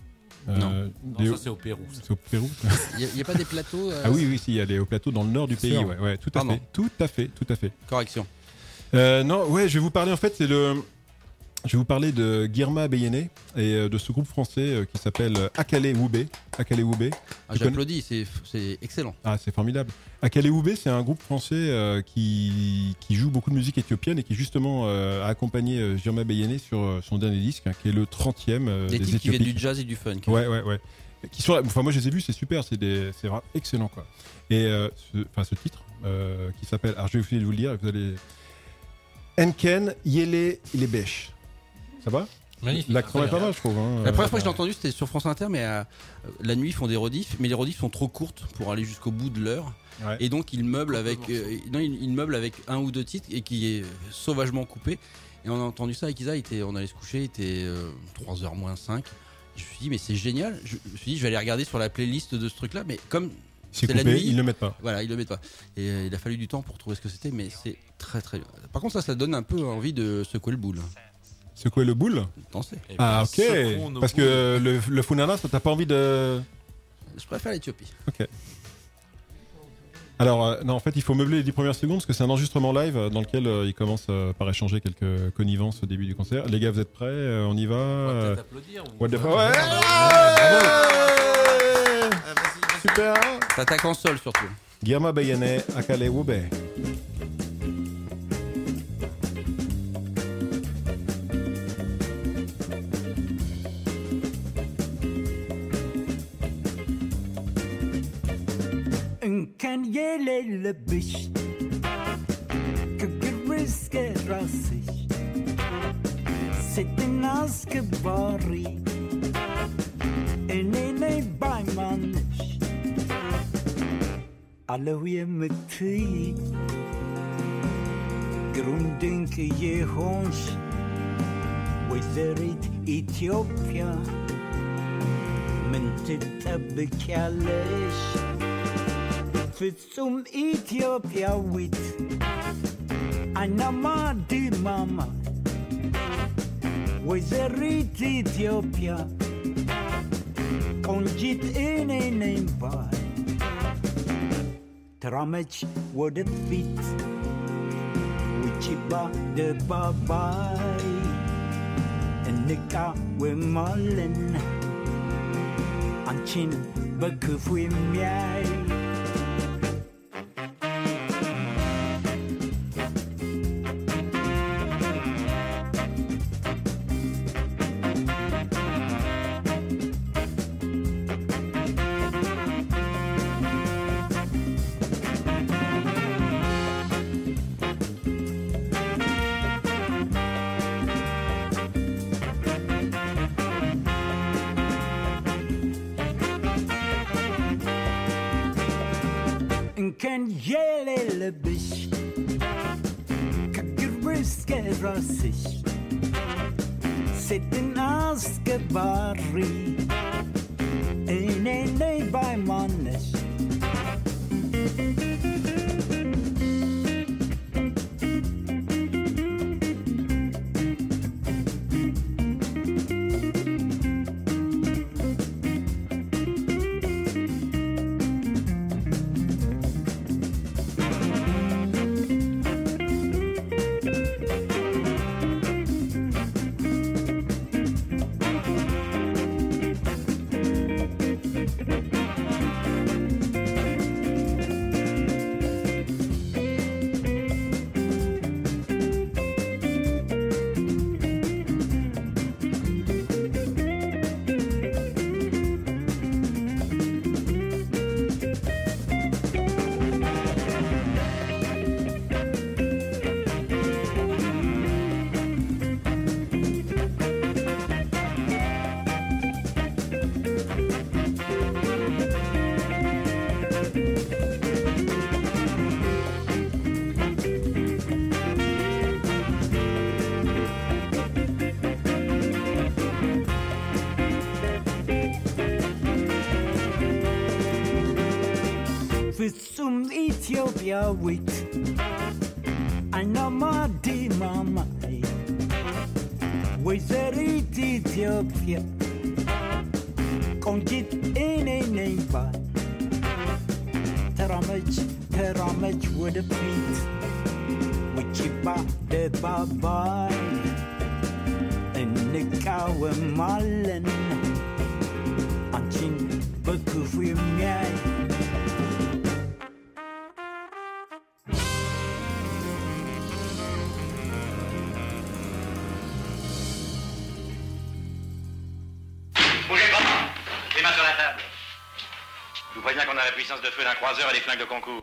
Speaker 8: Non.
Speaker 9: Euh,
Speaker 8: Non,
Speaker 9: des-
Speaker 8: ça, c'est au Pérou, ça.
Speaker 9: C'est au Pérou.
Speaker 7: Il n'y a, a pas des plateaux euh...
Speaker 9: Ah oui, oui, si, il y a des hauts plateaux dans le nord du
Speaker 7: C'est
Speaker 9: pays.
Speaker 7: sûr.
Speaker 9: Ouais, ouais, tout à
Speaker 7: Pardon.
Speaker 9: fait, tout à fait, tout à fait.
Speaker 7: Correction.
Speaker 9: Euh, non, ouais, je vais vous parler en fait, c'est le. Je vais vous parler de Guirma Beyene et euh, de ce groupe français euh, qui s'appelle euh, Akale Woube. Akale Woube.
Speaker 7: Ah,
Speaker 9: Tu
Speaker 7: j'applaudis, c'est, c'est excellent.
Speaker 9: Ah, c'est formidable. Akale Woube, c'est un groupe français euh, qui, qui joue beaucoup de musique éthiopienne et qui justement euh, a accompagné euh, Guirma Beyene sur euh, son dernier disque, hein, qui est le trentième euh,
Speaker 7: Des
Speaker 9: des
Speaker 7: types qui viennent
Speaker 9: Éthiopiques.
Speaker 7: du jazz et du funk.
Speaker 9: Ouais, ouais, ouais. Qui sont, enfin, moi, je les ai vus, c'est super, c'est, des, c'est vraiment excellent, quoi. Et euh, ce, enfin, ce titre, euh, qui s'appelle, alors je vais essayer de vous le dire, vous allez. Enken Yele Ilebesh. Ça va?
Speaker 8: Magnifique.
Speaker 9: L'accent est pas mal, je trouve. Hein.
Speaker 7: La première fois que je l'ai entendu, c'était sur France Inter, mais euh, la nuit, ils font des rediffs, mais les rediffs sont trop courtes pour aller jusqu'au bout de l'heure.
Speaker 9: Ouais.
Speaker 7: Et donc, ils meublent avec, euh, non, ils, ils meublent avec un ou deux titres et qui est sauvagement coupé. Et on a entendu ça avec Isa, il était, on allait se coucher, il était euh, trois heures moins cinq. Je me suis dit, mais c'est génial. Je me suis dit, je vais aller regarder sur la playlist de ce truc-là, mais comme
Speaker 9: C'est
Speaker 7: c'est la
Speaker 9: coupé,
Speaker 7: nuit,
Speaker 9: ils le mettent pas.
Speaker 7: Voilà, ils le mettent pas. Et euh, il a fallu du temps pour trouver ce que c'était, mais c'est très très bien. Par contre, ça, ça donne un peu envie de secouer le boule.
Speaker 9: Secouer le boule?
Speaker 7: Danser.
Speaker 9: Ah, ok. Parce que le, le Funana, ça t'as pas envie de.
Speaker 7: Je préfère l'Éthiopie.
Speaker 9: Ok. Alors, euh, non, en fait, il faut meubler les dix premières secondes parce que c'est un enregistrement live euh, dans lequel euh, il commence euh, par échanger quelques connivences au début du concert. Les gars, vous êtes prêts? Euh, On y va? euh, What the fuck? Ouais! Super!
Speaker 7: T'attaques en sol surtout.
Speaker 9: Guirma Beyene, Akale Woube.
Speaker 18: إن كان يلبش كجرس كراسي ست الناس كباري إني بايمانش على يمتي جروندينك يهونش وزريت إثيوبيا من تتبكالش ፍጹም ኢትዮጵያዊት አይናማ ድማማ ወይዘሪት ኢትዮጵያ ቆንጂት እኔ ነኝ ባይ ተራመች ወደፊት ውጪ በአደባባይ እንቃወማለን አንቺን በክፉ የሚያይ كان يلبش كجرس كراسش ست الناس كباري إني بايمانش ፍጹም ኢትዮጵያዊት አይናማ ድማማይ ወይዘሪት ኢትዮጵያ ቆንጂት እኔ ነኝ ባይ ተራመጅ ተራመጅ ወደፊት ውጪ በአደባባይ እንቃወማለን አንቺን በክፉ የሚያይ
Speaker 17: Bougez pas, les mains sur la table. Je vous préviens qu'on a la puissance de feu d'un croiseur et des flingues de concours.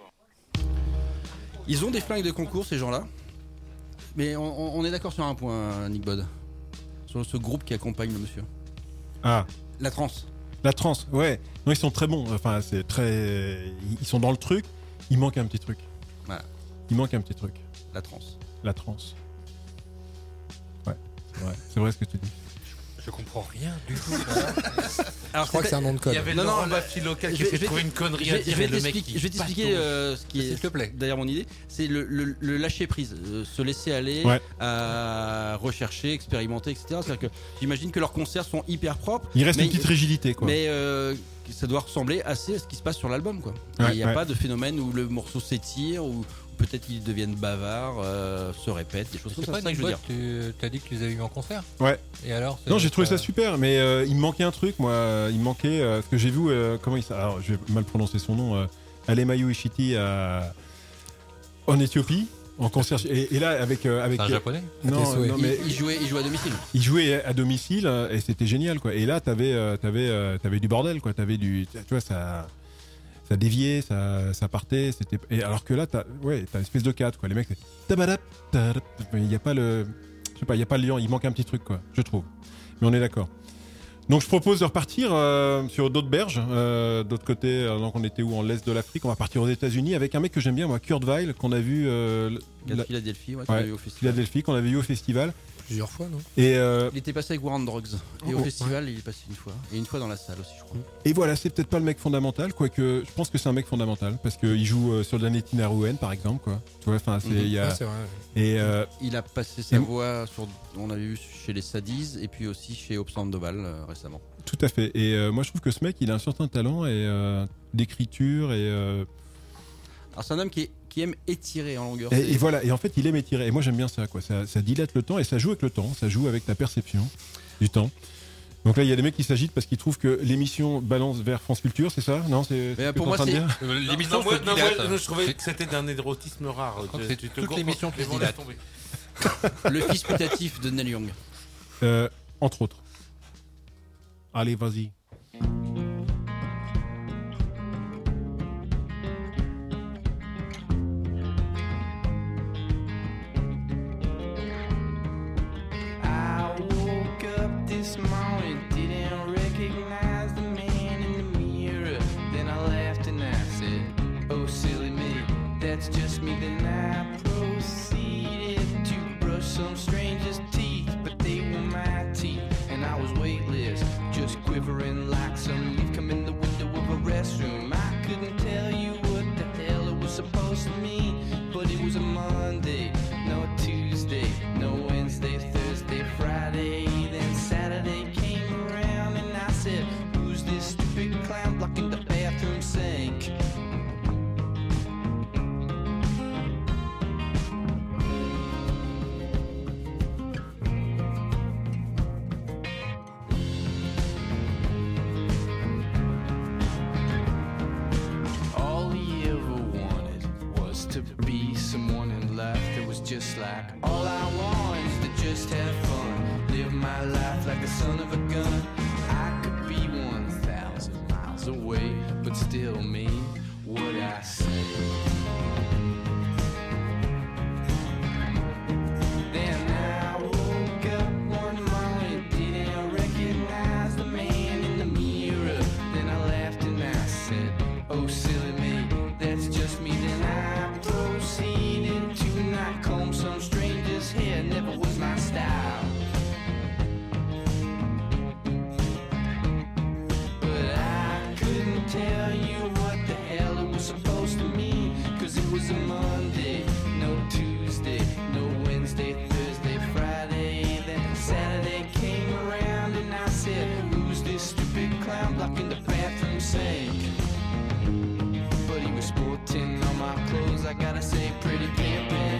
Speaker 7: Ils ont des flingues de concours, ces gens-là. Mais on, on- on est d'accord sur un point, Nick Bod. Sur ce groupe qui accompagne le monsieur.
Speaker 9: Ah.
Speaker 7: La transe.
Speaker 9: La transe, ouais. Non, ils sont très bons. Enfin, c'est très. Ils sont dans le truc. Il manque un petit truc.
Speaker 7: Voilà.
Speaker 9: Il manque un petit truc.
Speaker 7: La transe.
Speaker 9: La transe. Ouais, c'est vrai. C'est vrai ce que tu dis.
Speaker 8: Je comprends rien du tout.
Speaker 7: Alors,
Speaker 10: Je crois que c'est un nom de code.
Speaker 11: Il y avait
Speaker 7: Non, non,
Speaker 11: Laurent
Speaker 7: bah,
Speaker 11: Baffy local
Speaker 7: je
Speaker 11: qui
Speaker 7: vais-
Speaker 11: s'est
Speaker 7: je vais
Speaker 11: trouvé
Speaker 7: t-
Speaker 11: une connerie
Speaker 7: je
Speaker 11: à
Speaker 7: vais-
Speaker 11: dire
Speaker 7: je vais
Speaker 11: et le mec
Speaker 7: t'expliquer-
Speaker 11: il
Speaker 7: je vais t'expliquer
Speaker 11: patauge.
Speaker 7: euh, ce qui est
Speaker 8: S'il te plaît.
Speaker 7: derrière mon idée. C'est le, le- le lâcher prise, euh, se laisser aller
Speaker 9: Ouais.
Speaker 7: à rechercher, expérimenter, et cetera. C'est-à-dire que j'imagine que leurs concerts sont hyper propres.
Speaker 9: Il reste
Speaker 7: mais-
Speaker 9: une petite rigidité, quoi.
Speaker 7: Mais euh, ça doit ressembler assez à ce qui se passe sur l'album, quoi. Il
Speaker 9: Ouais,
Speaker 7: n'y a
Speaker 9: ouais.
Speaker 7: pas de phénomène où le morceau s'étire ou peut-être qu'ils deviennent bavards, euh, se répètent, des choses
Speaker 8: Je
Speaker 7: comme
Speaker 8: sais
Speaker 7: ça.
Speaker 8: pas,
Speaker 7: C'est ça que je veux
Speaker 8: Nick
Speaker 7: dire.
Speaker 8: Bott, tu t'as dit que tu les avais vus en concert.
Speaker 9: Ouais.
Speaker 8: Et alors c'est-
Speaker 9: Non, j'ai trouvé ça
Speaker 8: ça-
Speaker 9: super, mais euh, il me manquait un truc, moi. Il me manquait euh, ce que j'ai vu. euh, comment il s'appelle. Alors, je vais mal prononcer son nom. Euh, Alemayu Ishiti à... en Éthiopie, en concert. Et, et là, avec. euh, avec
Speaker 8: C'est un
Speaker 9: euh,
Speaker 8: japonais
Speaker 9: Non, non, mais
Speaker 7: Il, il jouait, il jouait à domicile.
Speaker 9: il jouait à domicile euh, et c'était génial, quoi. Et là, t'avais, euh, t'avais, euh, t'avais du bordel, quoi. T'avais du, tu vois, ça, ça déviait, ça, ça partait. C'était. Et alors que là, t'as, ouais, t'as une espèce de cadre, quoi. Les mecs, c'est tabadap, tadap. Il y a pas le, je sais pas, il y a pas le lien. Il manque un petit truc, quoi. Je trouve. Mais on est d'accord. Donc je propose de repartir euh, sur d'autres berges, euh, d'autre côté. euh, Donc on était où, en l'est de l'Afrique. On va partir aux États-Unis avec un mec que j'aime bien, moi, Kurt Weill, qu'on a vu. Euh,
Speaker 7: Gars de
Speaker 9: la-
Speaker 7: Philadelphie, ouais, qu'on a vu au festival.
Speaker 9: Philadelphie, qu'on avait vu au festival.
Speaker 10: Plusieurs fois, non
Speaker 9: Et euh,
Speaker 7: Il était passé avec War on Drugs. Et
Speaker 9: Oh,
Speaker 7: au
Speaker 9: oh,
Speaker 7: festival, il est passé une fois. Et une fois dans la salle aussi, je crois.
Speaker 9: Et voilà, c'est peut-être pas le mec fondamental, quoique je pense que c'est un mec fondamental parce qu'il joue euh, sur Danetty Narouen par exemple, quoi. Tu vois, enfin, c'est
Speaker 7: Mhm.
Speaker 9: il y a.
Speaker 10: Ah, c'est vrai.
Speaker 9: Et euh,
Speaker 7: Il a passé sa
Speaker 9: et-
Speaker 7: voix sur, on avait vu chez les Sadis et puis aussi chez Hope Sandoval euh, récemment.
Speaker 9: tout à fait. Et euh, moi, je trouve que ce mec, il a un certain talent et euh, d'écriture et, euh,
Speaker 7: Alors c'est un homme qui, est- qui aime étirer en longueur.
Speaker 9: et,
Speaker 7: C'est-
Speaker 9: et voilà. Et en fait, il aime étirer. Et moi, j'aime bien ça, quoi. Ça, ça dilate le temps et ça joue avec le temps. Ça joue avec ta perception du temps. Donc là, il y a des mecs qui s'agitent parce qu'ils trouvent que l'émission balance vers France Culture, c'est ça? Non, c'est.
Speaker 7: Mais
Speaker 9: ce que
Speaker 7: pour
Speaker 9: t'es en
Speaker 7: moi,
Speaker 9: train de
Speaker 7: c'est-
Speaker 9: dire
Speaker 8: Euh,
Speaker 11: Non,
Speaker 8: L'émission
Speaker 11: non, moi,
Speaker 8: se
Speaker 11: non,
Speaker 8: dilate.
Speaker 11: moi, je trouvais
Speaker 8: C'est-
Speaker 11: que c'était d'un érotisme rare.
Speaker 8: Je crois que
Speaker 11: Tu-
Speaker 8: c'est
Speaker 11: tu te
Speaker 8: toute
Speaker 11: comprends-
Speaker 8: l'émission qui
Speaker 11: mais
Speaker 8: se
Speaker 11: bon,
Speaker 8: dilate.
Speaker 11: laisse tomber.
Speaker 7: Le fils putatif de Neil Young.
Speaker 9: Euh, entre autres. Allez, vas-y.
Speaker 13: I woke up this morning, didn't recognize the man in the mirror. Then I laughed and I said, oh silly me, that's just me. Then I proceeded to brush some stranger's teeth, but they were my teeth, and I was weightless, just quivering like some leaf come in the window of a restroom. I couldn't tell you what the hell it was supposed to mean, but it was a Monday, no Tuesday, no Wednesday, Thursday, Friday, then Saturday came around and I said, who's this stupid clown blocking the bathroom sink? All he ever wanted was to be someone in life that was just like all I want is to just have fun, live my life like the son of a gun. I could be one thousand miles away, but still mean what I say. Then I woke up one morning, didn't recognize the man in the mirror. Then I laughed and I said, oh silly me, that's just me. Then I proceeded to not comb some stranger's hair, never was my style. But I couldn't tell you what the hell it was supposed to mean, clothes, I gotta say, pretty pimpin'.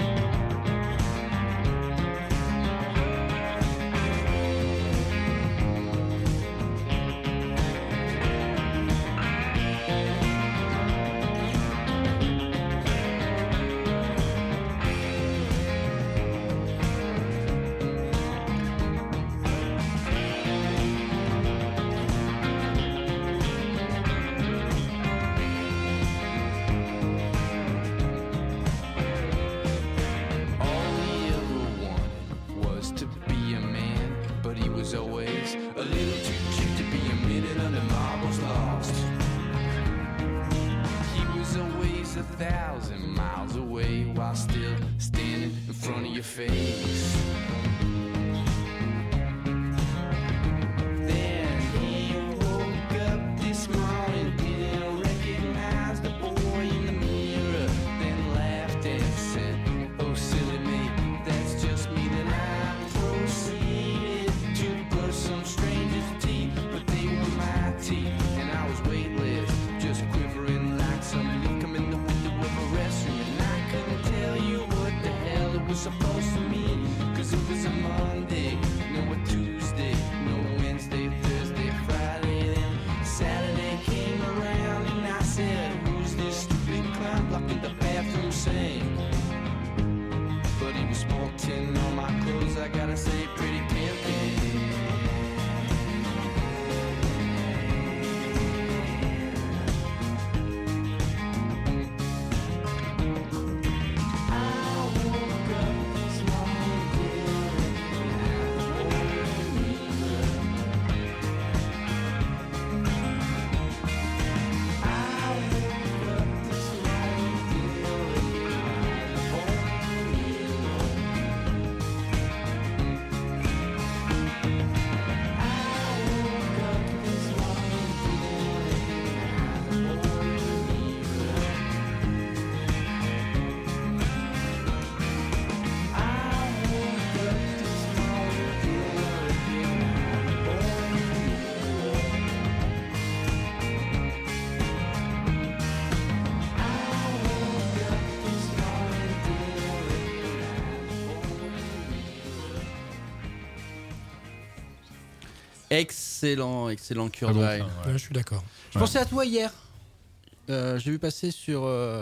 Speaker 7: Excellent, excellent Kurt
Speaker 10: Ah bon,
Speaker 7: Weill.
Speaker 10: ça, ouais. Ouais, je suis d'accord.
Speaker 7: Je
Speaker 10: Ouais.
Speaker 7: pensais à toi hier. Euh, j'ai vu passer sur euh,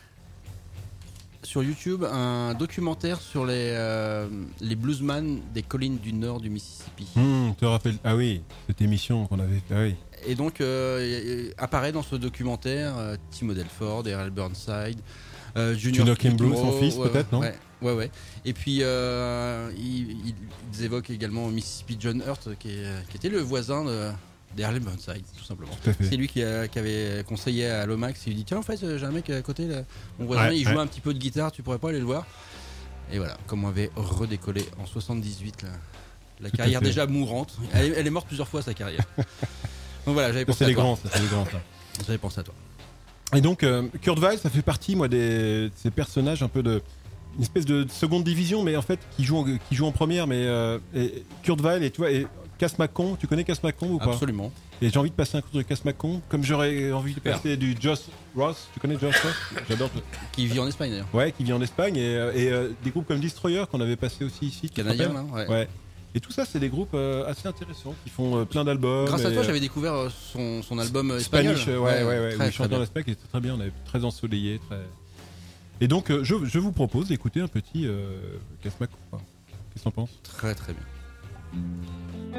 Speaker 7: sur YouTube un documentaire sur les euh, les bluesman des collines du nord du Mississippi.
Speaker 9: Hum, te rappelles. Ah oui, cette émission qu'on avait. Ah oui.
Speaker 7: Et donc euh, apparaît dans ce documentaire euh, Tim Odelford, Errol Burnside, euh, Junior
Speaker 9: Junior Kimbrough, son
Speaker 7: Kimbrough,
Speaker 9: fils,
Speaker 7: ouais,
Speaker 9: peut-être, non
Speaker 7: ouais, ouais, ouais. Et puis euh, ils, ils- ils évoquent également Mississippi John Hurt, qui, est- qui était le voisin de d'Errol Burnside, tout simplement.
Speaker 9: Tout à fait.
Speaker 7: C'est lui qui, a- qui avait conseillé à Lomax. Il lui dit tiens, en fait, j'ai un mec à côté, là, mon voisin,
Speaker 9: Ouais,
Speaker 7: il joue
Speaker 9: ouais.
Speaker 7: un petit peu de guitare, tu pourrais pas aller le voir. Et voilà, comme on avait redécollé en soixante-dix-huit la, la
Speaker 9: Tout à
Speaker 7: carrière
Speaker 9: fait.
Speaker 7: déjà mourante. Elle, est- elle est morte plusieurs fois sa carrière. Donc voilà, j'avais
Speaker 9: Ça,
Speaker 7: pensé
Speaker 9: c'est
Speaker 7: à
Speaker 9: les
Speaker 7: toi.
Speaker 9: grands, ça, c'est les grands, ça.
Speaker 7: J'avais pensé à toi.
Speaker 9: Et donc, euh, Kurt Weill, ça fait partie, moi, des, de ces personnages un peu de. Une espèce de seconde division, mais en fait, qui joue en, qui joue en première. Mais euh, et Kurt Weill, et tu vois, et Cass Macon, tu connais Cass Macon ou pas?
Speaker 7: Absolument.
Speaker 9: Et j'ai envie de passer un coup de Cass Macon, comme j'aurais envie de
Speaker 7: Super.
Speaker 9: passer du Josh Ross. Tu connais Josh Ross? J'adore.
Speaker 7: Qui vit en Espagne d'ailleurs.
Speaker 9: Ouais, qui vit en Espagne. Et, euh, et, euh, des groupes comme Destroyer qu'on avait passé aussi ici. tu te
Speaker 7: Canadien,
Speaker 9: rappelles
Speaker 7: là, ouais.
Speaker 9: Et tout ça, c'est des groupes euh, assez intéressants qui font euh, plein d'albums.
Speaker 7: Grâce à
Speaker 9: et,
Speaker 7: toi,
Speaker 9: euh,
Speaker 7: j'avais découvert euh, son, son album euh, espagnol.
Speaker 9: Spanish, euh, ouais, ouais, ouais.
Speaker 7: Très,
Speaker 9: où il
Speaker 7: très
Speaker 9: chante dans
Speaker 7: bien.
Speaker 9: l'aspect qui était très bien. On avait très ensoleillé, très. Et donc, euh, je, je vous propose d'écouter un petit euh, Cass Macon. Enfin, qu'est-ce que t'en penses?
Speaker 7: Très très bien.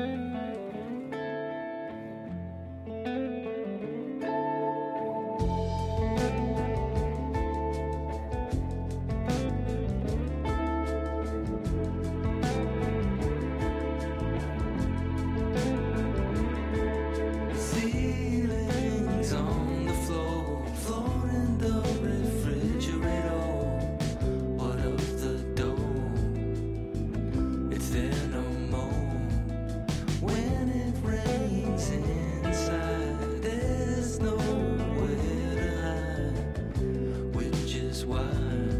Speaker 16: Ceilings on the floor, floor in the refrigerator. What of the door? It's there no more. When it rains inside, there's nowhere to hide, which is why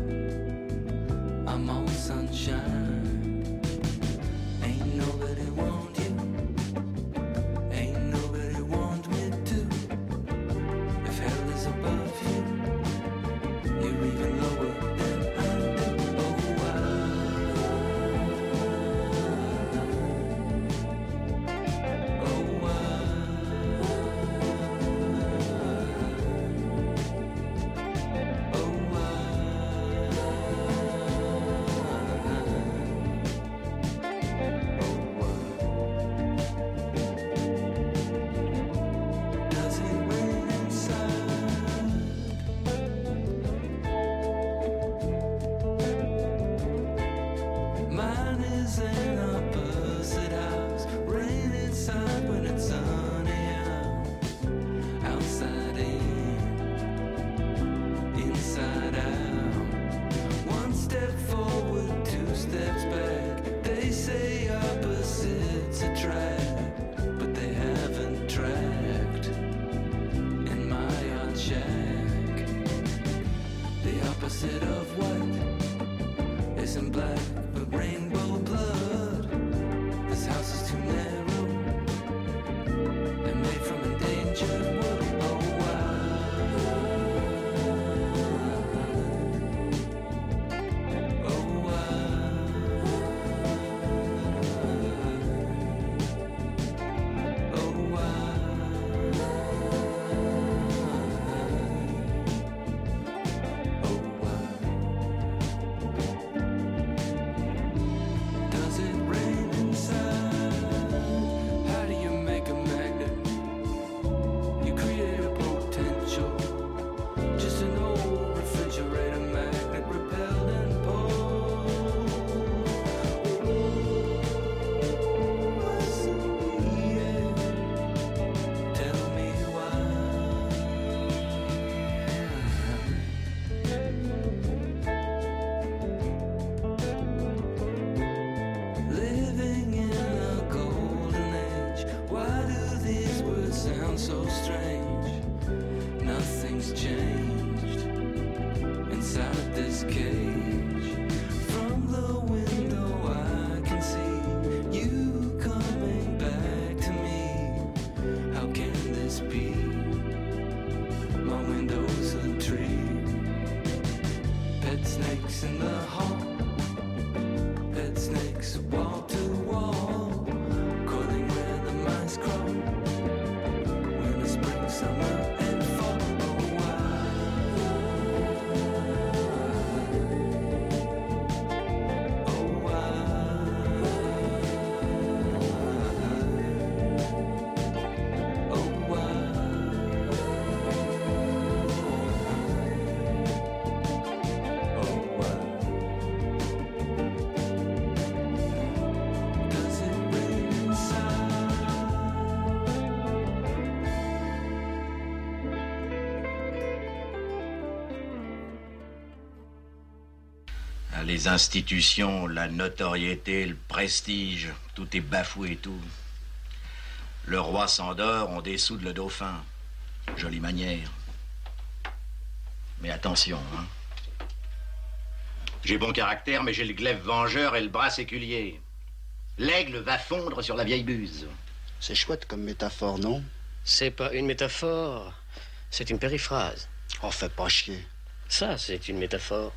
Speaker 16: I'm all sunshine. Ain't nobody want you. Ain't nobody want me to. If hell is above you,
Speaker 13: opposite of white isn't black, but rainbow blood. This house is too narrow and made from endangered wood. Oh, so strange, nothing's changed inside this cage. From the window I can see you coming back to me. How can this be? My window's a tree. Pet snakes in the hall, pet snakes wall to wall, crawling where the mice crawl. Spring, summer, and fall. Oh, does it rain inside?
Speaker 4: Les institutions, la notoriété, le prestige, tout est bafoué et tout. Le roi s'endort, on dessoude le dauphin. Jolie manière. Mais attention, hein. J'ai bon caractère, mais j'ai le glaive vengeur et le bras séculier. L'aigle va fondre sur la vieille buse.
Speaker 14: C'est chouette comme métaphore, non?
Speaker 19: C'est pas une métaphore, c'est une périphrase.
Speaker 14: Oh, fais pas chier.
Speaker 19: Ça, c'est une métaphore.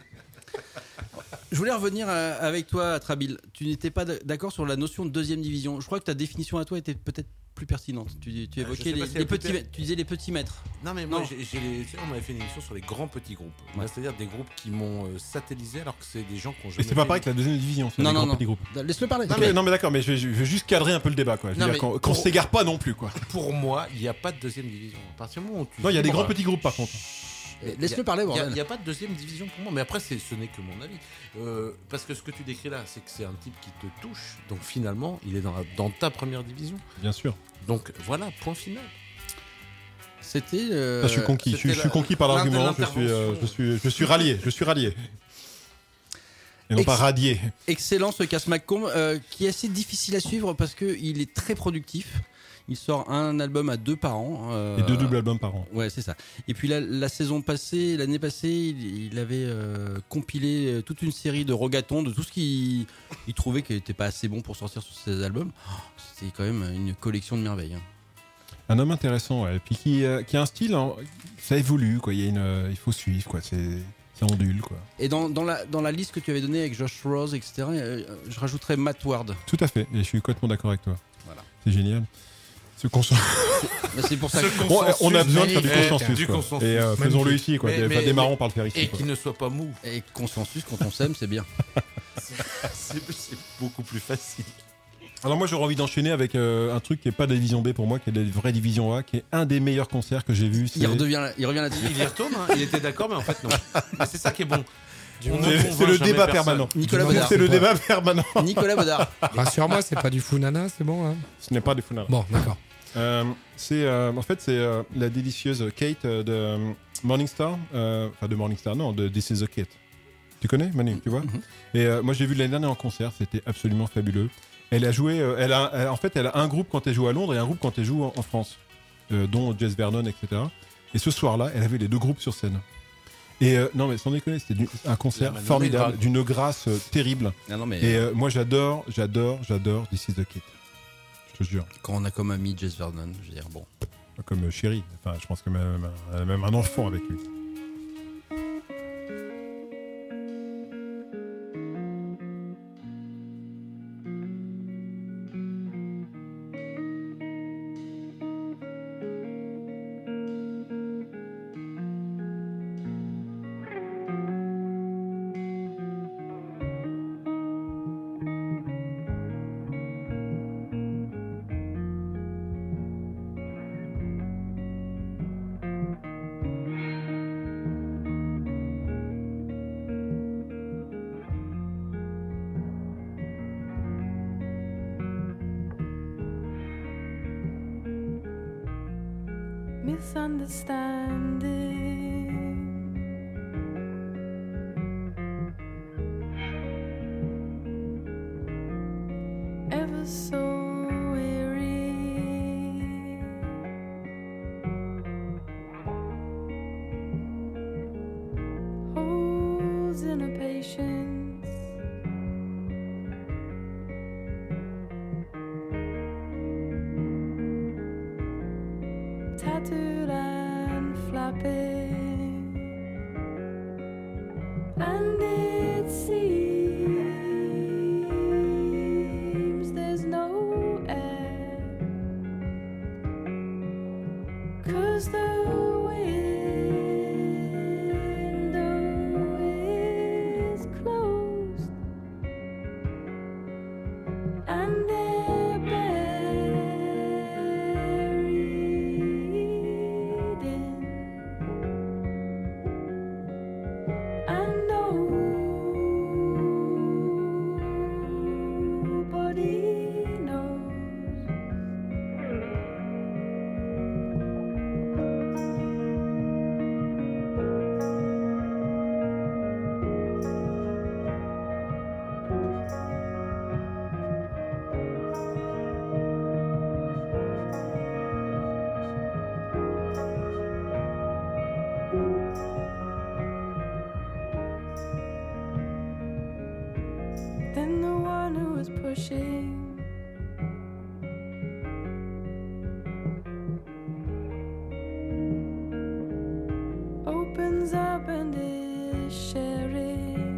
Speaker 7: Je voulais revenir avec toi, Trabil. Tu n'étais pas d'accord sur la notion de deuxième division. Je crois que ta définition à toi était peut-être plus pertinente. Tu, tu évoquais les,
Speaker 11: si
Speaker 7: les petits,
Speaker 11: per...
Speaker 7: tu disais les petits maîtres.
Speaker 11: Non mais moi,
Speaker 7: non.
Speaker 11: J'ai, j'ai les, tu sais, on m'avait fait une émission sur les grands petits groupes. Ouais. C'est-à-dire des groupes qui m'ont euh, satellisé alors que c'est des gens qui ont jamais.
Speaker 9: Mais c'est pas pareil que la deuxième division. C'est
Speaker 7: non,
Speaker 9: des
Speaker 7: non,
Speaker 9: grands
Speaker 7: non.
Speaker 9: petits groupes.
Speaker 7: Laisse-le parler.
Speaker 9: Non mais, non, mais d'accord, mais je vais, je vais juste cadrer un peu le débat, quoi. Je veux dire, qu'on, pour... qu'on s'égare pas non plus, quoi.
Speaker 11: Pour moi, il n'y a pas de deuxième division. À partir du moment où tu.
Speaker 9: Non, il y a des grands petits groupes par contre.
Speaker 7: Laisse-le parler,
Speaker 11: Il
Speaker 7: bordel.
Speaker 11: n'y a, a pas de deuxième division pour moi, mais après, c'est, ce n'est que mon avis. Euh, parce que ce que tu décris là, c'est que c'est un type qui te touche, donc finalement, il est dans, la, dans ta première division.
Speaker 9: Bien sûr.
Speaker 11: Donc voilà, point final.
Speaker 7: C'était. Euh...
Speaker 9: Ah, je suis conquis, je suis, je suis conquis par l'argument, je suis, euh, je, suis, je suis rallié, je suis rallié. Et non Ex- pas radié.
Speaker 7: Excellent ce Cass McComb, euh, qui est assez difficile à suivre parce qu'il est très productif. Il sort un album à deux par an. Euh,
Speaker 9: Et deux doubles albums par an.
Speaker 7: Ouais, c'est ça. Et puis la, la saison passée, l'année passée, il, il avait euh, compilé toute une série de rogatons de tout ce qu'il il trouvait qui n'était pas assez bon pour sortir sur ses albums. Oh, c'était quand même une collection de merveilles. Hein.
Speaker 9: Un homme intéressant, ouais. Et puis qui, euh, qui a un style, hein, ça évolue, quoi. Il y a une, euh, il faut suivre, quoi. C'est, ça ondule, quoi.
Speaker 7: Et dans, dans, la, dans la liste que tu avais donnée avec Josh Rose, et cetera, euh, je rajouterais Matt Ward.
Speaker 9: Tout à fait. Et je suis complètement d'accord avec toi.
Speaker 7: Voilà.
Speaker 9: C'est génial. Ce consensus.
Speaker 7: C'est, c'est pour ça que
Speaker 9: bon, on a besoin de faire du
Speaker 11: eh,
Speaker 9: consensus.
Speaker 11: Du
Speaker 9: quoi.
Speaker 11: consensus.
Speaker 9: Et euh, faisons-le ici, quoi. Mais, mais, démarrons par le faire ici.
Speaker 11: Et
Speaker 9: quoi.
Speaker 11: qu'il ne soit pas mou.
Speaker 7: Et consensus, quand on s'aime, c'est bien.
Speaker 11: c'est, c'est, c'est beaucoup plus facile.
Speaker 9: Alors moi j'aurais envie d'enchaîner avec euh, un truc qui est pas de la division B pour moi, qui est de la vraie division A, qui est un des meilleurs concerts que j'ai vu.
Speaker 7: Il redevient, il revient là-dessus.
Speaker 11: Il y retourne, hein. Il était d'accord, mais en fait non. Mais c'est ça qui est bon.
Speaker 9: C'est, c'est le débat personne. permanent.
Speaker 7: Nicolas Baudard.
Speaker 9: C'est, c'est le débat permanent.
Speaker 7: Nicolas Baudard.
Speaker 10: Rassure-moi, c'est pas du Funana, c'est bon. Hein.
Speaker 9: Ce n'est pas du Funana.
Speaker 10: Bon, d'accord.
Speaker 9: Euh, c'est euh, en fait c'est euh, la délicieuse Kate euh, de euh, Morningstar, enfin euh, de Morningstar, non, de This Is a Kate. Tu connais, Manu, tu vois. Mm-hmm. Et euh, moi je l'ai vu l'année dernière en concert, c'était absolument fabuleux. Elle a joué, euh, elle a, elle, en fait, elle a un groupe quand elle joue à Londres et un groupe quand elle joue en, en France, euh, dont Jess Vernon, et cetera. Et ce soir-là, elle avait les deux groupes sur scène. Et euh, non, mais sans déconner, c'était du- un concert
Speaker 11: La
Speaker 9: formidable,
Speaker 11: Manolé,
Speaker 9: d'une grâce euh, terrible.
Speaker 7: Ah non, mais,
Speaker 9: Et
Speaker 7: euh,
Speaker 9: euh, moi, j'adore, j'adore, j'adore This Is the Kid. Je te jure.
Speaker 7: Quand on a comme ami Jess Vernon, je veux dire, bon.
Speaker 9: Comme euh, chérie. Enfin, je pense que même, elle a même un enfant avec lui.
Speaker 16: Misunderstanding, ever so weary. Holes in a patience. Tattooed and flapping, and it seems there's no air, 'cause the window is closed, and they're buried in, and nobody knows. Then the one who was pushing opens up and is sharing.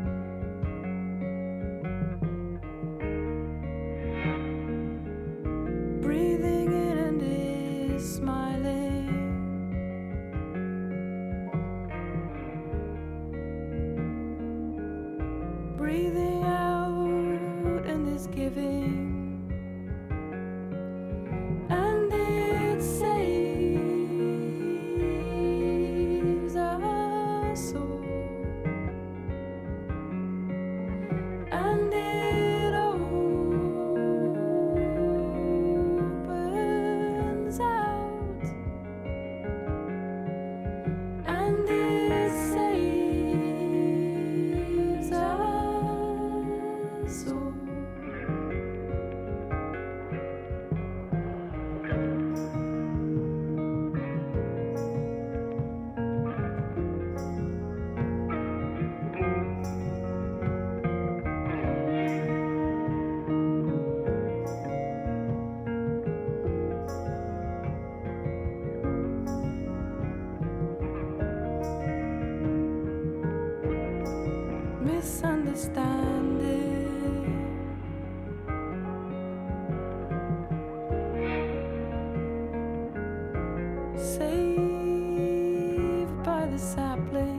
Speaker 16: Breathing in and is smiling. Breathing out and is giving. And it saves our soul. And it opens out. And it saves our soul. Misunderstanding, saved by the sapling.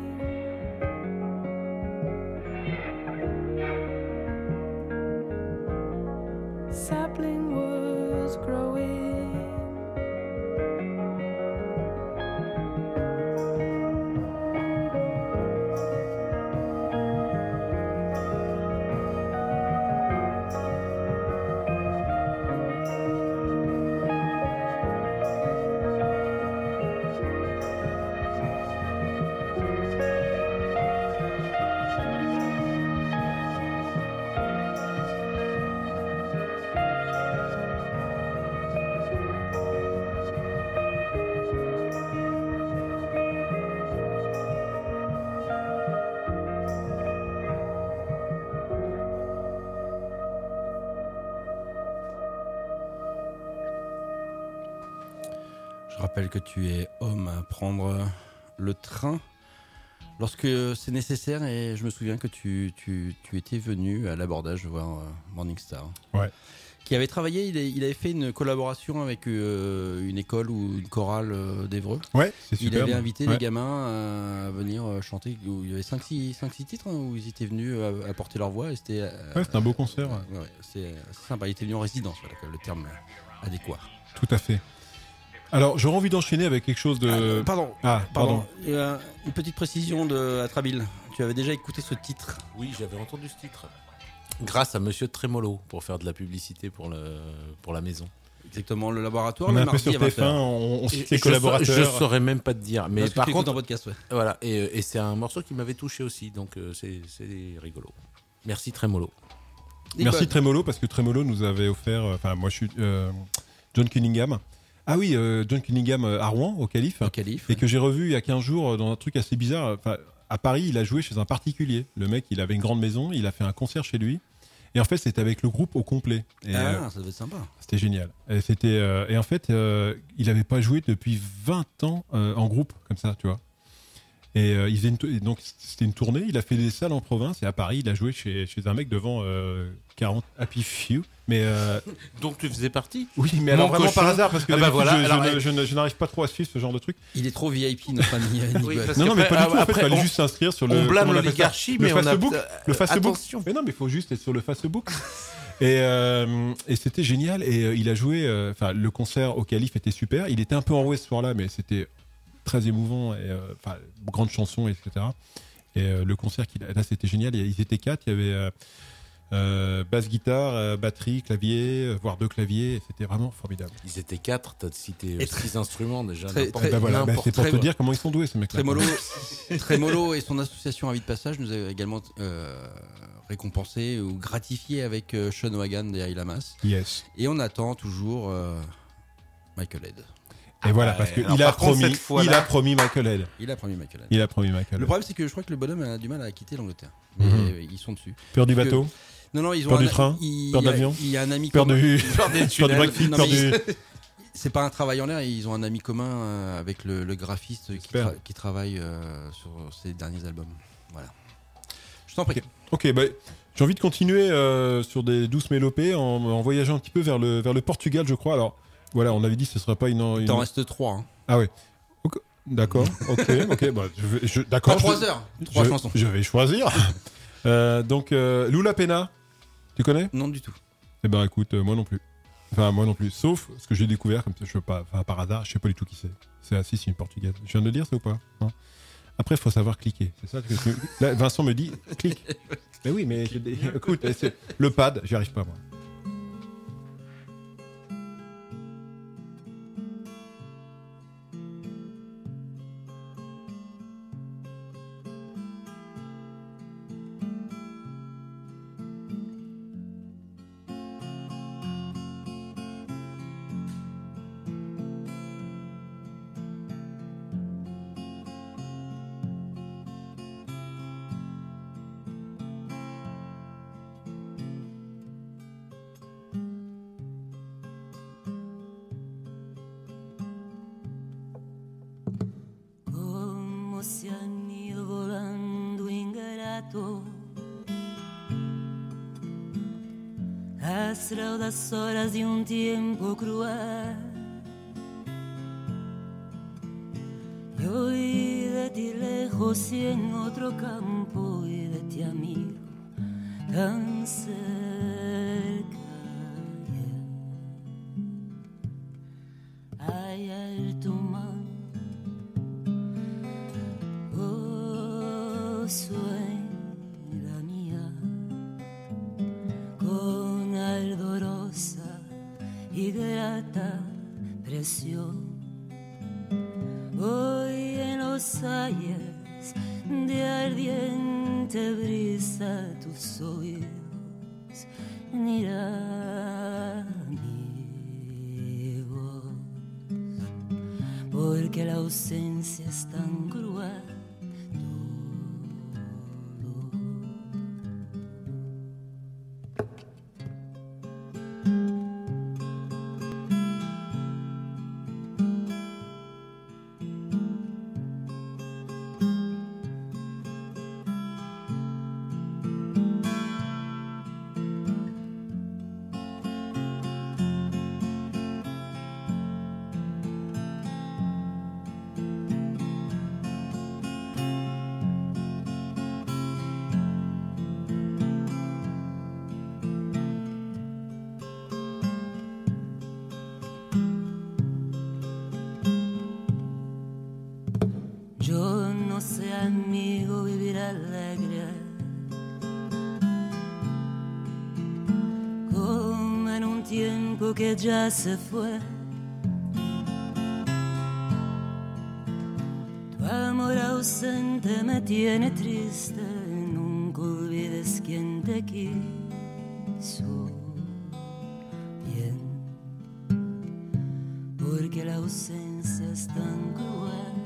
Speaker 16: Sapling was growing.
Speaker 7: rappelle que tu es homme à prendre le train lorsque c'est nécessaire, et je me souviens que tu, tu, tu étais venu à l'abordage voir euh, Morning Star.
Speaker 9: Ouais.
Speaker 7: Qui avait travaillé, il, est, il avait fait une collaboration avec euh, une école ou une chorale euh, d'Évreux.
Speaker 9: Ouais, c'est
Speaker 7: Il
Speaker 9: superbe.
Speaker 7: avait invité
Speaker 9: Ouais.
Speaker 7: les gamins à venir euh, chanter. Où il y avait cinq six titres hein, où ils étaient venus euh, apporter leur voix. Et c'était, euh,
Speaker 9: Ouais, c'était un beau concert.
Speaker 7: Ouais, ouais, c'est, c'est sympa. Il était venu en résidence, voilà, le terme adéquat.
Speaker 9: Tout à fait. Alors, j'aurais envie d'enchaîner avec quelque chose de.
Speaker 7: Euh, pardon,
Speaker 9: Ah, pardon.
Speaker 7: pardon. Il y a une petite précision de Atrabil. Tu avais déjà écouté ce titre?
Speaker 11: Oui, j'avais entendu ce titre. Grâce à Monsieur Trémolo pour faire de la publicité pour, le, pour la maison.
Speaker 7: Exactement, le laboratoire.
Speaker 9: On
Speaker 7: le
Speaker 9: est un peu
Speaker 7: mardi
Speaker 9: sur
Speaker 7: à
Speaker 9: T F un,
Speaker 7: vingt heures.
Speaker 9: on, on cite
Speaker 11: Et
Speaker 9: les
Speaker 11: je
Speaker 9: collaborateurs.
Speaker 11: sa- Je saurais même pas te dire. Mais
Speaker 7: Parce que
Speaker 11: par
Speaker 7: tu écoutes
Speaker 11: contre,
Speaker 7: en podcast, ouais.
Speaker 11: Voilà, et, et c'est un morceau qui m'avait touché aussi, donc euh, c'est, c'est rigolo. Merci Trémolo.
Speaker 9: Merci Trémolo, parce que Trémolo nous avait offert. Enfin, moi je suis euh, John Cunningham. Ah oui, euh, John Cunningham euh, à Rouen, au Calife.
Speaker 7: Au Calife,
Speaker 9: et
Speaker 7: ouais.
Speaker 9: que j'ai revu il y a quinze jours euh, dans un truc assez bizarre. Enfin, à Paris, il a joué chez un particulier. Le mec, il avait une grande maison, il a fait un concert chez lui. Et en fait, c'était avec le groupe au complet. Et,
Speaker 7: Ah,
Speaker 9: euh,
Speaker 7: ça devait être sympa.
Speaker 9: C'était génial. Et, c'était, euh, et en fait, euh, il n'avait pas joué depuis vingt ans euh, en groupe, comme ça, tu vois. Et euh, il faisait une to- et donc, c'était une tournée. Il a fait des salles en province. Et à Paris, il a joué chez, chez un mec devant euh, quarante Happy Few. Mais euh,
Speaker 11: Donc tu faisais partie?
Speaker 9: oui, mais
Speaker 11: Mon
Speaker 9: alors vraiment
Speaker 11: cochon.
Speaker 9: par hasard, parce que
Speaker 11: Ah bah
Speaker 9: d'habitude,
Speaker 11: voilà,
Speaker 9: je, je
Speaker 11: alors,
Speaker 9: ne-
Speaker 11: eh,
Speaker 9: je ne- je n'arrive pas trop à suivre ce genre de truc.
Speaker 7: Il est trop V I P, notre ami Nick
Speaker 11: Oui,
Speaker 7: Bott.
Speaker 11: parce
Speaker 9: Non, non, mais
Speaker 11: qu'après-
Speaker 9: pas du tout. En fait,
Speaker 11: après,
Speaker 9: il fallait
Speaker 11: on-
Speaker 9: juste s'inscrire sur le.
Speaker 11: on blâme
Speaker 9: comment appelle ça
Speaker 11: l'oligarchie,
Speaker 9: Le
Speaker 11: mais on a-
Speaker 9: Facebook. Le Facebook.
Speaker 11: Attention.
Speaker 9: Mais non, mais il faut juste être sur le Facebook. Et, euh, et c'était génial. Et euh, il a joué. euh, Enfin, le concert au Calife était super. Il était un peu enroué ce soir-là, mais c'était très émouvant. Et euh, enfin, grande chanson, et cetera. Et euh, le concert qu'il a, là, c'était génial. Et ils étaient quatre. Il y avait euh, euh, basse guitare, euh, batterie, clavier, euh, voire deux claviers. Et c'était vraiment formidable.
Speaker 11: Ils étaient quatre, t'as cité
Speaker 7: Et
Speaker 11: six instruments déjà.
Speaker 7: très-
Speaker 11: n'importe-
Speaker 7: très-
Speaker 9: Bah voilà, bah,
Speaker 11: n'importe-
Speaker 9: c'est pour
Speaker 7: très-
Speaker 9: te dire comment ils sont doués ces mecs-là.
Speaker 7: Trémolo, Trémolo et son association Avis de Passage nous avaient également euh, récompensé ou gratifié avec euh, Sean Wagan des Lamas.
Speaker 9: Yes.
Speaker 7: Et on attend toujours euh, Michael Head.
Speaker 9: Et voilà,
Speaker 11: ouais.
Speaker 9: parce qu'il
Speaker 11: Alors,
Speaker 9: a
Speaker 11: par contre,
Speaker 9: promis,
Speaker 11: cette fois-là-
Speaker 9: il a promis Michael Head.
Speaker 7: Il a promis Michael Head.
Speaker 9: Il a promis Michael
Speaker 7: Le
Speaker 9: Head.
Speaker 7: problème, c'est que je crois que le bonhomme a du mal à quitter l'Angleterre. Mais
Speaker 9: Mhm.
Speaker 7: euh, ils sont dessus.
Speaker 9: Peur du
Speaker 7: Parce que-
Speaker 9: bateau.
Speaker 7: Non, non, ils ont
Speaker 9: Peur
Speaker 7: un,
Speaker 9: du train.
Speaker 7: il,
Speaker 9: Peur
Speaker 7: il y a-
Speaker 9: d'avion.
Speaker 7: Il y a un ami
Speaker 9: Peur
Speaker 7: commun.
Speaker 9: du.
Speaker 11: Peur des
Speaker 9: Peur du
Speaker 11: tunnels.
Speaker 9: Brexit.
Speaker 7: Non,
Speaker 9: Peur
Speaker 7: mais
Speaker 9: du.
Speaker 7: C'est pas un travail en l'air, ils ont un ami commun euh, avec le, le graphiste qui,
Speaker 9: J'espère.
Speaker 7: tra- qui travaille euh, sur ses derniers albums. Voilà. Je t'en prie.
Speaker 9: Ok, bah, j'ai envie de continuer euh, sur des douces mélopées en, en voyageant un petit peu vers le, vers le Portugal, je crois. Alors, voilà, on avait dit que ce ne serait pas une.
Speaker 7: Il
Speaker 9: une...
Speaker 7: t'en reste trois. Hein.
Speaker 9: Ah ouais. Ok, d'accord, ok, ok. Bah, je vais, je, d'accord.
Speaker 7: Pas trois
Speaker 9: je-
Speaker 7: heures, trois
Speaker 9: je,
Speaker 7: chansons.
Speaker 9: Je vais choisir. Euh, donc, euh, Lula Pena, tu connais?
Speaker 7: Non, du tout.
Speaker 9: Eh ben, écoute, euh, moi non plus. Enfin, moi non plus. Sauf ce que j'ai découvert, comme ça, je sais pas, enfin, par hasard, je sais pas du tout qui c'est. C'est assis, c'est une portugaise. Je viens de le dire, ça ou pas? Non. Après, il faut savoir cliquer. C'est ça que tu- Là, Vincent me dit, clique. Mais oui, mais j'ai des- écoute, c'est- le pad, j'y arrive pas, moi.
Speaker 20: Como se han ido volando ingrato las raudas horas de un tiempo cruel. Y hoy de ti lejos y en otro campo y de ti amigo tan cerca. Hay alto mar. Oh, sueña mía, con ardorosa y grata presión. Hoy en los aires de ardiente brisa tus oídos dirán mi voz, porque la ausencia es tan cruel. alegre, como en un tiempo que ya se fue. Tu amor ausente me tiene triste, nunca olvides quién te quiso bien, porque la ausencia es tan cruel.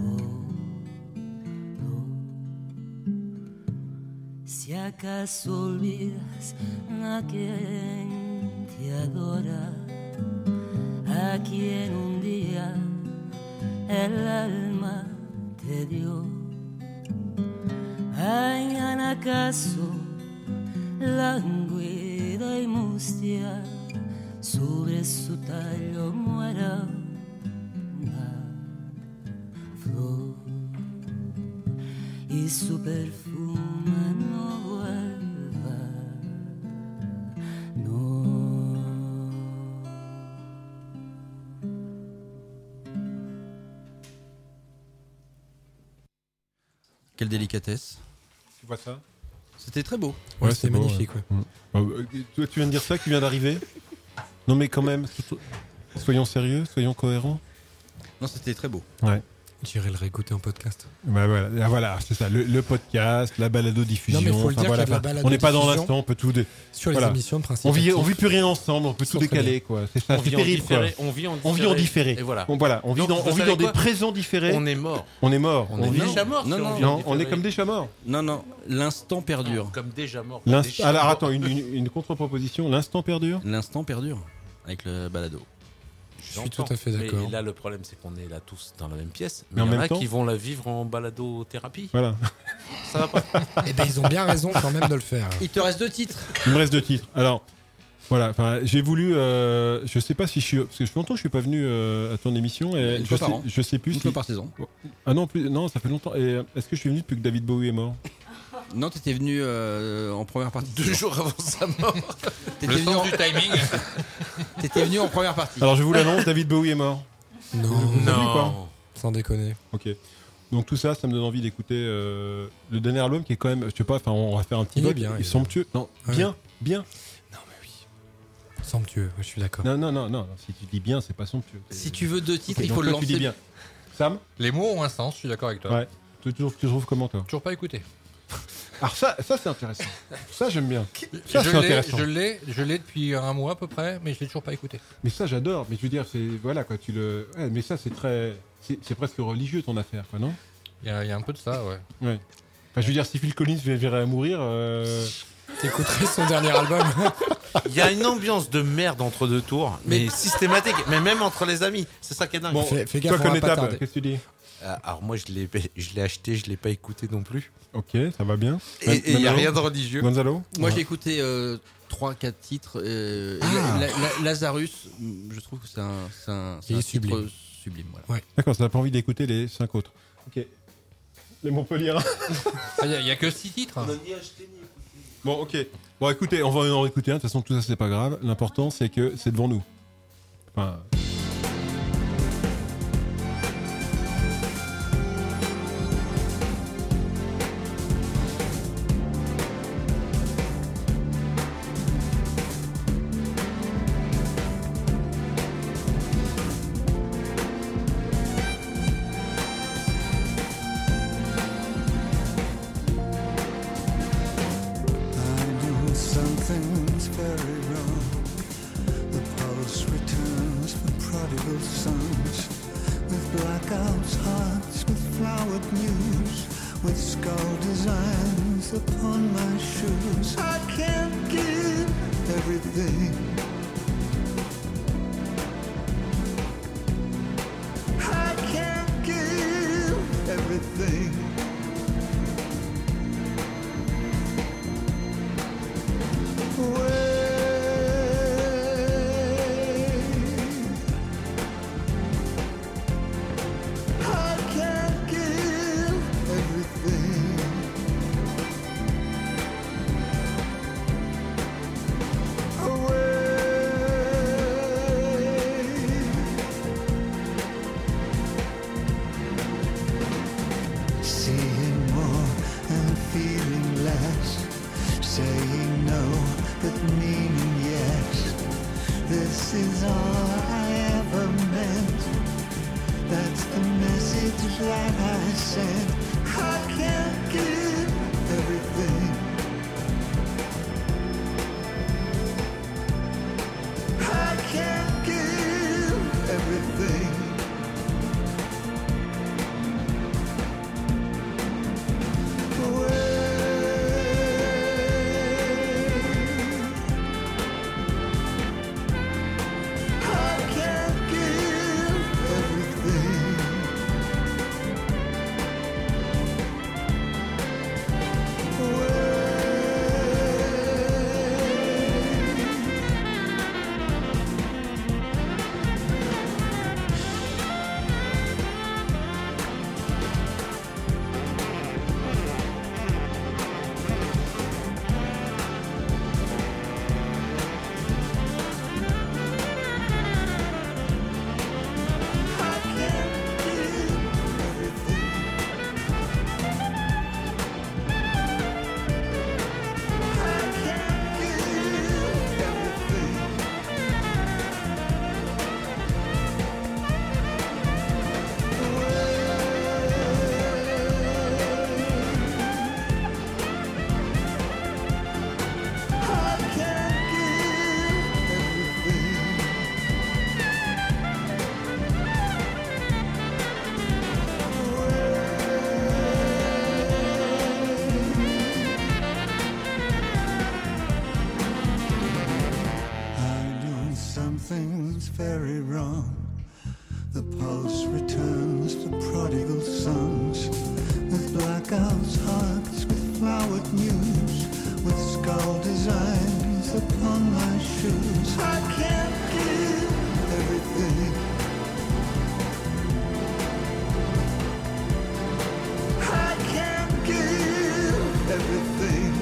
Speaker 20: Si acaso olvidas a quien te adora, a quien un día el alma te dio, hayan acaso languida y mustia sobre su tallo muera una flor y su perfume no vuelva, no.
Speaker 7: Quelle délicatesse.
Speaker 9: Tu vois ça?
Speaker 7: C'était très beau.
Speaker 10: Ouais,
Speaker 9: Ouais,
Speaker 10: c'était
Speaker 9: c'est beau,
Speaker 10: magnifique.
Speaker 9: ouais.
Speaker 10: Ouais.
Speaker 9: Mm. Euh, toi, tu viens de dire ça, qui vient d'arriver? Non, mais quand même, soyons sérieux, soyons cohérents.
Speaker 7: Non, c'était très beau.
Speaker 9: Ouais.
Speaker 10: J'irai le réécouter en podcast.
Speaker 9: Bah voilà, ah, voilà, c'est ça, le, le podcast, la balado-diffusion.
Speaker 10: Non, mais faut le
Speaker 9: enfin,
Speaker 10: dire
Speaker 9: voilà,
Speaker 10: qu'il y a de la
Speaker 9: enfin, on n'est pas dans
Speaker 10: balado-diffusion
Speaker 9: l'instant, on peut tout. Dé...
Speaker 10: Sur les
Speaker 9: voilà.
Speaker 10: émissions de principe
Speaker 9: On vit,
Speaker 10: actif.
Speaker 9: on vit plus rien ensemble, on peut
Speaker 10: Ils
Speaker 9: tout
Speaker 10: sont très
Speaker 9: décaler, quoi. C'est ça,
Speaker 11: On
Speaker 9: c'est
Speaker 11: vit en
Speaker 9: terrible, quoi.
Speaker 11: différé, on vit en
Speaker 9: On vit en
Speaker 11: différé.
Speaker 9: différé.
Speaker 11: Et voilà.
Speaker 9: On, voilà, on vit
Speaker 11: Donc,
Speaker 9: dans,
Speaker 11: vous
Speaker 9: on vit
Speaker 11: savez
Speaker 9: dans des
Speaker 11: quoi
Speaker 9: présents différés.
Speaker 11: On est mort.
Speaker 9: On est mort.
Speaker 11: On est
Speaker 9: vit...
Speaker 11: déjà mort.
Speaker 7: Non,
Speaker 11: si
Speaker 7: non,
Speaker 11: on vit
Speaker 9: Non,
Speaker 11: en
Speaker 9: on est
Speaker 11: différé.
Speaker 9: comme déjà morts.
Speaker 7: Non, non, l'instant perdure.
Speaker 11: Comme déjà mort.
Speaker 9: L'inst-
Speaker 11: Déjà
Speaker 9: Alors
Speaker 11: mort.
Speaker 9: attends, une, une, une contre-proposition, l'instant perdure.
Speaker 7: L'instant perdure avec le balado.
Speaker 10: Je suis tout à fait d'accord.
Speaker 11: Mais là, le problème, c'est qu'on est là tous dans la même pièce.
Speaker 9: Mais
Speaker 11: Mais
Speaker 9: en
Speaker 11: il y en
Speaker 9: même
Speaker 11: a
Speaker 9: temps-
Speaker 11: qui vont la vivre en balado-thérapie.
Speaker 9: Voilà.
Speaker 11: Ça va pas.
Speaker 10: Eh ben, ils ont bien raison quand même de le faire.
Speaker 7: Il te reste deux titres.
Speaker 9: Il me reste deux titres. Alors, voilà, enfin, j'ai voulu. Euh, je sais pas si je suis. Parce que ça fait longtemps que je suis pas venu euh, à ton émission. Et
Speaker 7: Une
Speaker 9: je,
Speaker 7: fois par
Speaker 9: sais,
Speaker 7: an.
Speaker 9: je sais plus
Speaker 7: Une
Speaker 9: si.
Speaker 7: fois par saison.
Speaker 9: Ah non, plus, non, ça fait longtemps. Et euh, est-ce que je suis venu depuis que David Bowie est mort?
Speaker 7: Non, t'étais venu euh, en première partie.
Speaker 11: Deux jours avant sa mort.
Speaker 7: T'étais
Speaker 8: Le
Speaker 7: venu,
Speaker 8: sens
Speaker 7: en...
Speaker 8: du timing.
Speaker 7: T'étais venu en première partie.
Speaker 9: Alors, je vous l'annonce, David Bowie est mort.
Speaker 10: Non,
Speaker 9: Vous savez
Speaker 11: Non.
Speaker 9: quoi?
Speaker 10: sans déconner.
Speaker 9: Ok. Donc tout ça, ça me donne envie d'écouter euh, le dernier album qui est quand même, je sais pas, enfin, on va faire un petit
Speaker 10: Il est
Speaker 9: vote.
Speaker 10: bien,
Speaker 9: Il
Speaker 10: il
Speaker 9: est
Speaker 10: est
Speaker 9: somptueux. Non,
Speaker 10: Ouais.
Speaker 9: bien, bien.
Speaker 10: Non, mais oui. Somptueux, je suis d'accord.
Speaker 9: Non, non, non, non. Si tu dis bien, c'est pas somptueux.
Speaker 7: Si tu veux deux titres,
Speaker 9: Ok,
Speaker 7: il
Speaker 9: donc
Speaker 7: faut le
Speaker 9: toi, tu dis
Speaker 7: lancer.
Speaker 9: bien. Sam?
Speaker 8: Les mots ont un sens, je suis d'accord avec toi.
Speaker 9: Ouais. Tu trouves, tu trouves comment, toi?
Speaker 8: Toujours pas écouté.
Speaker 9: Alors ça, ça c'est intéressant. Ça, j'aime bien. Ça,
Speaker 8: je
Speaker 9: c'est
Speaker 8: l'ai,
Speaker 9: intéressant.
Speaker 8: je l'ai, je l'ai depuis un mois à peu près, mais je l'ai toujours pas écouté.
Speaker 9: Mais ça, j'adore. Mais je veux dire, c'est voilà quoi, tu le. Ouais, mais ça, c'est très, c'est, c'est presque religieux ton affaire, quoi, non?
Speaker 8: Il y, a- il y a un peu de ça, ouais.
Speaker 9: Ouais. Enfin, je veux dire, si Phil Collins viendrait à mourir, euh...
Speaker 10: t'écouterais son dernier album.
Speaker 11: Il y a une ambiance de merde entre deux tours, mais, systématique, mais même entre les amis. C'est ça qui est dingue.
Speaker 9: Bon,
Speaker 10: Fais- fais
Speaker 9: toi,
Speaker 10: gaffe, on va pas
Speaker 9: connétable,
Speaker 10: tarder.
Speaker 9: qu'est-ce que tu dis?
Speaker 11: Euh, Alors moi, je l'ai, je l'ai acheté, je l'ai pas écouté non plus.
Speaker 9: Ok, ça va bien.
Speaker 11: Et il y a
Speaker 9: Gonzalo
Speaker 11: rien de religieux.
Speaker 9: Gonzalo?
Speaker 7: Moi,
Speaker 9: Ouais.
Speaker 7: j'ai écouté trois quatre titres. euh, et
Speaker 9: Ah.
Speaker 7: la- la- la- Lazarus, je trouve que c'est un, c'est un, c'est
Speaker 10: Il
Speaker 7: un
Speaker 10: est
Speaker 7: titre
Speaker 10: sublime.
Speaker 7: sublime. Voilà.
Speaker 9: D'accord, ça n'a pas envie d'écouter les cinq autres. Ok. Les Montpellier.
Speaker 8: Il n'y a, il y a que six titres.
Speaker 9: Bon, ok. Bon, écoutez, on va en écouter un. De toute façon, tout ça, c'est pas grave. L'important, c'est que c'est devant nous. Enfin.
Speaker 16: I know something's very wrong. The pulse returns for prodigal sons, with blackouts, hearts, with flowered news, with skull designs upon my shoes. I can't give everything. I can't give everything. I can't give everything. Away. this is all I ever meant. That's the message that I sent. I can't give everything. I can't give everything. Something's very wrong. The pulse returns to prodigal sons, with blackouts, hearts, with flowered news, with skull designs upon my shoes. I can't give everything. I can't give everything.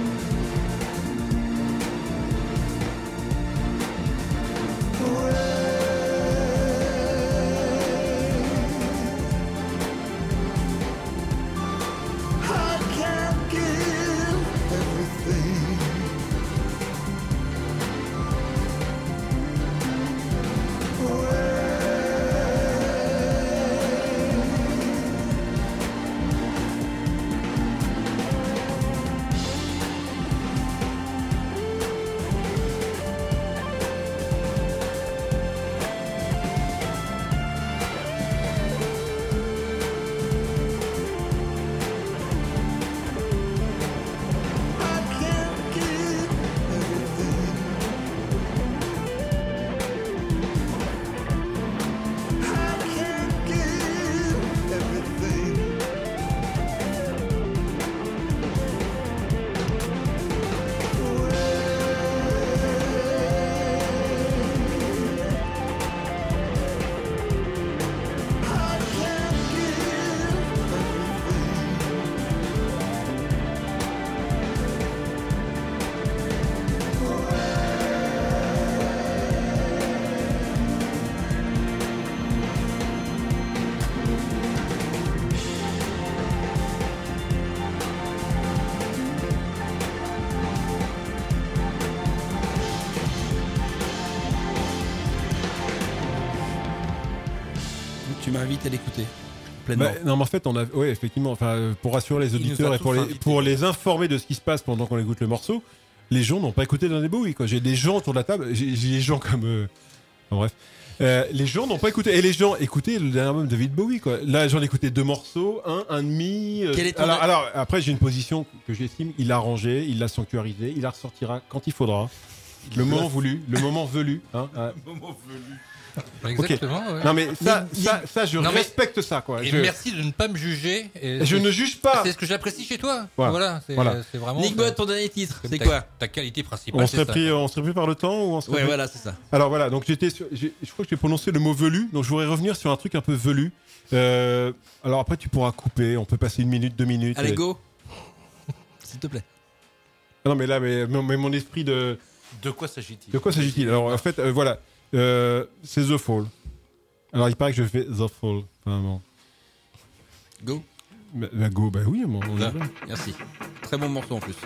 Speaker 7: Tu m'invites à l'écouter pleinement.
Speaker 9: Bah, non, mais en fait, on a, ouais, effectivement, enfin, pour rassurer les auditeurs et pour les, pour les informer de ce qui se passe pendant qu'on écoute le morceau, les gens n'ont pas écouté David Bowie, quoi. J'ai des gens autour de la table, j'ai, j'ai des gens comme, euh, enfin, bref, euh, les gens n'ont pas écouté, et les gens écoutaient le dernier album de David Bowie, quoi. Là, j'en ai écouté deux morceaux, un, un demi. Euh,
Speaker 7: Quel est ton
Speaker 9: alors,
Speaker 7: a-
Speaker 9: alors, après, j'ai une position que j'estime, il l'a rangé, il l'a sanctuarisé, il la ressortira quand il faudra. Le moment voulu, le moment velu, hein, hein.
Speaker 11: Le moment velu.
Speaker 8: Exactement.
Speaker 9: Ok.
Speaker 8: Ouais.
Speaker 9: Non mais ça,
Speaker 8: Mais-
Speaker 9: ça, ça, je
Speaker 8: non, mais-
Speaker 9: respecte ça, quoi.
Speaker 8: Et
Speaker 9: Je-
Speaker 8: merci de ne pas me juger. Et
Speaker 9: Je
Speaker 8: c'est-
Speaker 9: ne juge pas.
Speaker 8: C'est ce que j'apprécie chez toi.
Speaker 9: Voilà.
Speaker 8: Voilà. C'est,
Speaker 9: Voilà.
Speaker 8: c'est vraiment.
Speaker 7: Nick Bott, ton dernier titre, c'est
Speaker 8: ta-
Speaker 7: quoi?
Speaker 8: Ta qualité principale.
Speaker 9: On
Speaker 8: c'est
Speaker 9: serait
Speaker 8: ça.
Speaker 9: pris, on serait pris par le temps ou on serait
Speaker 7: Ouais,
Speaker 9: pris-
Speaker 7: voilà, c'est ça.
Speaker 9: Alors voilà, donc j'étais, sur- j'ai- je crois que j'ai prononcé le mot velu, donc je voudrais revenir sur un truc un peu velu. Euh, alors après, tu pourras couper, on peut passer une minute, deux minutes.
Speaker 7: Allez,
Speaker 9: euh,
Speaker 7: go. S'il te plaît.
Speaker 9: Ah non, mais là, mais, mais mon esprit de.
Speaker 11: De quoi s'agit-il
Speaker 9: De quoi s'agit-il Alors en fait, euh, voilà, euh, c'est The Fall. Alors il paraît que je fais The Fall. Enfin, bon.
Speaker 7: Go.
Speaker 9: Bah, bah, go, bah oui, bon, on y
Speaker 7: Ah,
Speaker 9: va.
Speaker 7: merci. Très bon morceau en plus.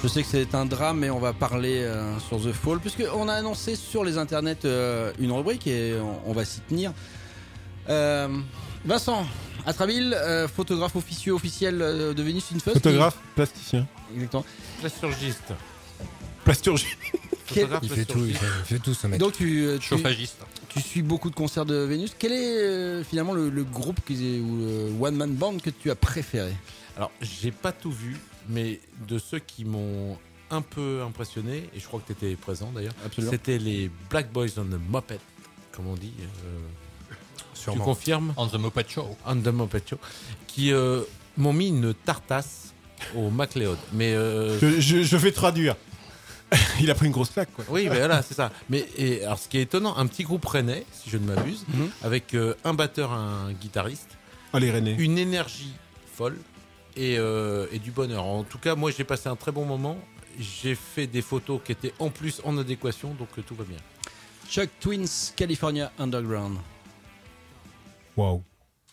Speaker 7: Je sais que c'est un drame, mais on va parler euh, sur The Fall, puisqu'on a annoncé sur les internets euh, une rubrique et on, on va s'y tenir. Euh, Vincent Atraville, euh, photographe officieux officiel euh, de Vénus in Fuzz.
Speaker 9: Photographe, qui... plasticien.
Speaker 7: Exactement.
Speaker 11: Plasturgiste.
Speaker 9: Plasturgiste.
Speaker 7: Quel...
Speaker 10: Il fait tout, il fait, il fait tout ce mec.
Speaker 7: Donc tu, tu,
Speaker 8: chauffagiste.
Speaker 7: Tu suis beaucoup de concerts de Vénus. Quel est euh, finalement le, le groupe qui, ou le one man band que tu as préféré?
Speaker 11: Alors, j'ai pas tout vu, mais de ceux qui m'ont un peu impressionné, et je crois que tu étais présent d'ailleurs, c'était les Black Boys on the Moped, comme on dit. Euh,
Speaker 8: Sûrement.
Speaker 11: Tu confirmes?
Speaker 8: On the Moped Show.
Speaker 11: On the Moped Show. Qui euh, m'ont mis une tartasse au MacLeod. Mais euh,
Speaker 9: je, je, je vais traduire. Il a pris une grosse claque, quoi.
Speaker 11: Oui, mais voilà, c'est ça. Mais et, alors, ce qui est étonnant, un petit groupe rennais, si je ne m'abuse, mm-hmm. avec euh, un batteur, un guitariste,
Speaker 9: ah, les Rennais.
Speaker 11: Une énergie folle et, euh, et du bonheur. En tout cas, moi, j'ai passé un très bon moment. J'ai fait des photos qui étaient en plus en adéquation, donc euh, tout va bien.
Speaker 7: Chuck Twins, California Underground.
Speaker 9: Waouh.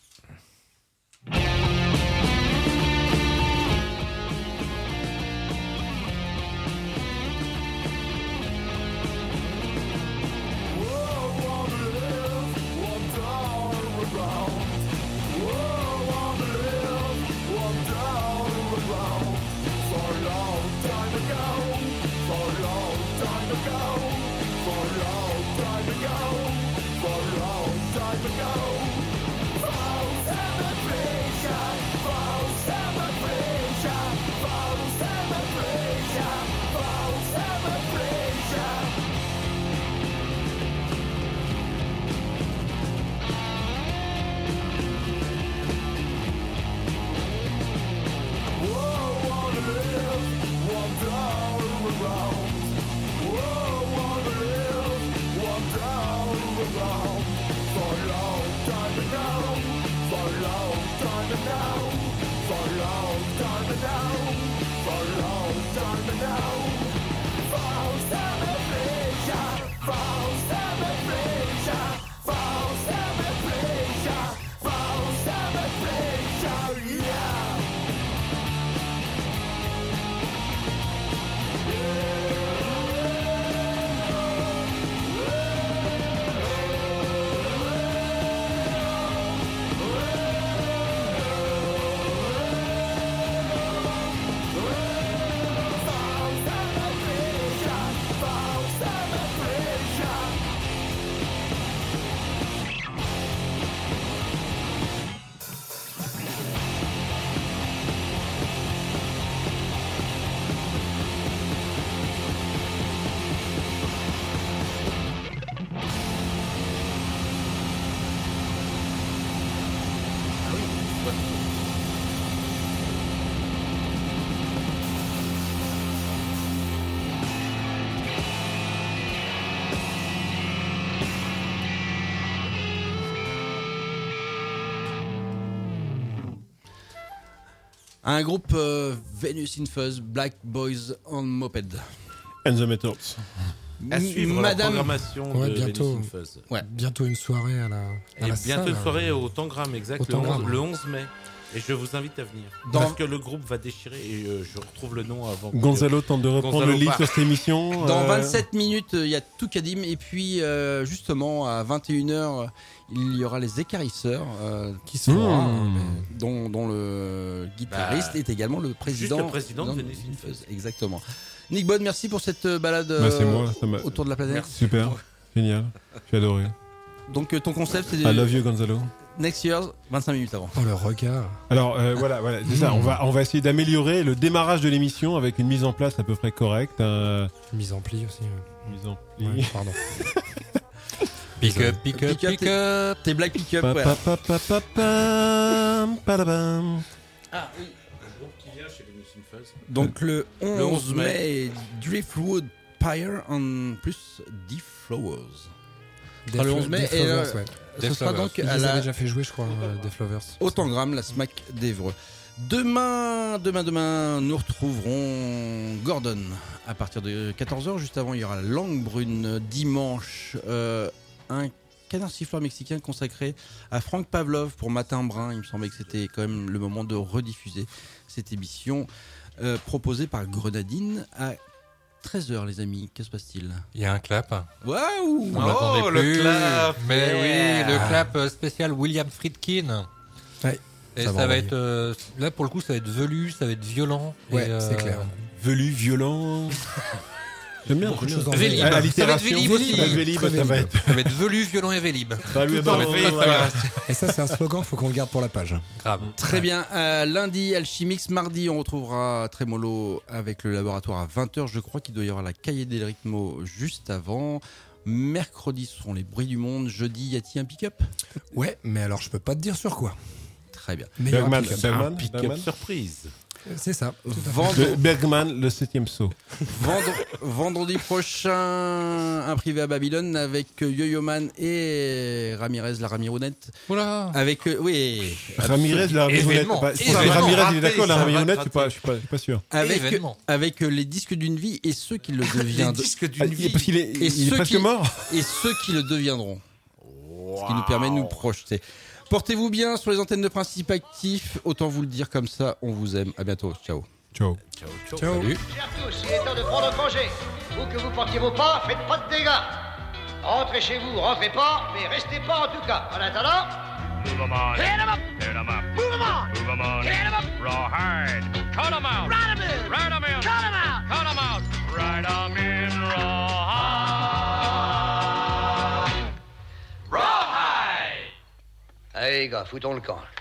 Speaker 7: Un groupe euh, Venus in Fuzz, Black Boys on Moped.
Speaker 9: And the Metals.
Speaker 11: À suivre
Speaker 7: Madame...
Speaker 11: la programmation
Speaker 10: ouais,
Speaker 11: de
Speaker 10: bientôt,
Speaker 11: Venus in Fuzz.
Speaker 10: Ouais. Bientôt une soirée à la, à
Speaker 11: Et
Speaker 10: la
Speaker 11: bientôt
Speaker 10: salle,
Speaker 11: une soirée
Speaker 10: hein.
Speaker 11: au Tangram, exact,
Speaker 10: Au
Speaker 11: le,
Speaker 10: Tangram.
Speaker 11: onze, le onze mai. Et je vous invite à venir.
Speaker 7: Dans...
Speaker 11: Parce que le groupe va déchirer et euh, je retrouve le nom avant.
Speaker 9: Gonzalo que... tente de reprendre
Speaker 11: Gonzalo
Speaker 9: le lead
Speaker 11: part.
Speaker 9: sur cette émission.
Speaker 7: Dans
Speaker 9: euh...
Speaker 7: vingt-sept minutes, il y a Toukadim. Et puis, euh, justement, à vingt et une heures, il y aura les Écarisseurs euh, qui seront,
Speaker 9: Mmh.
Speaker 7: euh, dont, dont le guitariste
Speaker 11: bah,
Speaker 7: est également le président.
Speaker 11: Juste le président de Venus in Fuzz.
Speaker 7: Exactement. Nick Bod, merci pour cette balade
Speaker 9: bah, c'est moi, ça m'a...
Speaker 7: autour de la planète.
Speaker 9: Merci. Super, génial, j'ai adoré.
Speaker 7: Donc, ton concept, c'est...
Speaker 9: I love you, Gonzalo.
Speaker 7: Next Year's, vingt-cinq minutes avant.
Speaker 10: Oh, le regard.
Speaker 9: Alors, euh, voilà, voilà c'est ça. On va, on va essayer d'améliorer le démarrage de l'émission avec une mise en place à peu près correcte. Euh...
Speaker 10: Mise en pli aussi. Ouais.
Speaker 9: Mise en pli.
Speaker 10: Ouais, pardon.
Speaker 8: Pick up, pick up, pick up.
Speaker 7: T'es Black Pick Up,
Speaker 9: pa,
Speaker 7: ouais.
Speaker 9: pa, pa, pa, pa, pam, padabam.
Speaker 7: Ah oui.
Speaker 11: Qui vient chez Venus in Fuzz.
Speaker 7: Donc le onze,
Speaker 11: le onze
Speaker 7: mai, Driftwood Pyre en plus Deep Flowers.
Speaker 10: Des
Speaker 7: le onze mai, et euh,
Speaker 10: ouais.
Speaker 7: ce
Speaker 8: Des
Speaker 7: sera
Speaker 8: Flowers.
Speaker 7: donc
Speaker 10: Ils
Speaker 7: à
Speaker 10: les
Speaker 7: la
Speaker 10: avaient déjà fait jouer, je crois, euh, des Flowers.
Speaker 7: au Tangram, la SMAC d'Evreux. Demain, demain, demain, nous retrouverons Gordon à partir de quatorze heures. Juste avant, il y aura Langue Brune. Dimanche, euh, un canard siffleur mexicain consacré à Franck Pavlov pour Matin Brun. Il me semblait que c'était quand même le moment de rediffuser cette émission. euh, proposé par Grenadine à treize heures, les amis. Que se passe-t-il?
Speaker 8: Il y a un clap.
Speaker 7: Waouh!
Speaker 8: On l'attendait
Speaker 11: Oh,
Speaker 8: plus.
Speaker 11: le clap.
Speaker 8: Mais
Speaker 11: Yeah.
Speaker 8: oui, le clap spécial William Friedkin.
Speaker 10: Ouais,
Speaker 8: Et
Speaker 10: ça
Speaker 8: ça,
Speaker 10: va
Speaker 8: va
Speaker 10: envoyer.
Speaker 8: être euh, là pour le coup, ça va être velu, ça va être violent.
Speaker 10: Ouais,
Speaker 8: et,
Speaker 10: c'est clair.
Speaker 9: Velu, violent. J'aime bien.
Speaker 10: Beaucoup de choses en
Speaker 8: Vélib.
Speaker 10: Vélib.
Speaker 8: Ça va être
Speaker 9: Allitération.
Speaker 8: Vélib aussi.
Speaker 9: Ah, Vélib,
Speaker 10: Très
Speaker 9: ça va
Speaker 10: Vélib.
Speaker 9: être.
Speaker 8: Ça va être velu, violent et vélib.
Speaker 9: Ça lui est
Speaker 8: Ça
Speaker 9: bon,
Speaker 8: va être
Speaker 9: oui,
Speaker 8: très,
Speaker 9: voilà.
Speaker 8: très bien.
Speaker 10: Et ça, c'est un slogan, faut qu'on le garde pour la page.
Speaker 8: Grave.
Speaker 7: Très bien. Euh, lundi, Alchimix. Mardi, on retrouvera Trémolo avec le laboratoire à vingt heures. Je crois qu'il doit y avoir la Cahier del Ritmo juste avant. Mercredi, ce seront les bruits du monde. Jeudi, y a-t-il un pick-up?
Speaker 10: Ouais, mais alors je peux pas te dire sur quoi.
Speaker 7: Très bien.
Speaker 10: Mais il y aura un
Speaker 9: Bergman,
Speaker 10: pick-up.
Speaker 9: Bergman,
Speaker 11: Un pick-up
Speaker 9: Bergman.
Speaker 11: surprise.
Speaker 10: C'est ça. tout à fait.
Speaker 7: Vendre-
Speaker 9: De Bergman, le septième saut.
Speaker 7: Vendre- vendredi prochain, un privé à Babylone avec Yo-Yo Man et Ramirez, la Ramirounette.
Speaker 8: Oula.
Speaker 7: Avec, euh, oui.
Speaker 9: Ramirez, la Ramirounette.
Speaker 8: Événement.
Speaker 9: Bah, si
Speaker 8: Événement.
Speaker 9: Ramirez, il est
Speaker 11: Raté,
Speaker 9: d'accord, la
Speaker 11: ça va
Speaker 9: Ramirounette, je suis
Speaker 11: gratter.
Speaker 9: pas, je suis pas, je suis pas sûr.
Speaker 7: Avec,
Speaker 8: Événement.
Speaker 7: avec les disques d'une vie et ceux qui le
Speaker 11: Les
Speaker 7: deviendront.
Speaker 11: disques
Speaker 9: Ah,
Speaker 11: d'une
Speaker 9: il-
Speaker 11: vie.
Speaker 9: parce qu'il est,
Speaker 7: Et
Speaker 9: il est
Speaker 7: ceux
Speaker 9: presque
Speaker 7: qui-
Speaker 9: mort.
Speaker 7: Et ceux qui le deviendront. Ce qui nous permet de nous projeter. Portez-vous bien sur les antennes de Principe Actif. Autant vous le dire comme ça, on vous aime. À bientôt. Ciao.
Speaker 9: Ciao.
Speaker 10: Ciao.
Speaker 8: Salut.
Speaker 21: Chers tous, il est temps de prendre congé. Vous que vous portiez vos pas, faites pas de dégâts. Rentrez chez vous, rentrez pas, mais restez pas en tout cas. En attendant,
Speaker 22: Move 'em on.
Speaker 21: hit 'em up,
Speaker 22: Hit 'em up.
Speaker 21: move 'em on,
Speaker 22: Move 'em on.
Speaker 21: hit 'em up,
Speaker 22: Rawhide. Cut 'em out.
Speaker 21: ride 'em in,
Speaker 22: Ride 'em in.
Speaker 21: cut 'em out.
Speaker 22: Cut 'em out. Ride 'em in rawhide.
Speaker 21: Allez les gars, foutons le camp.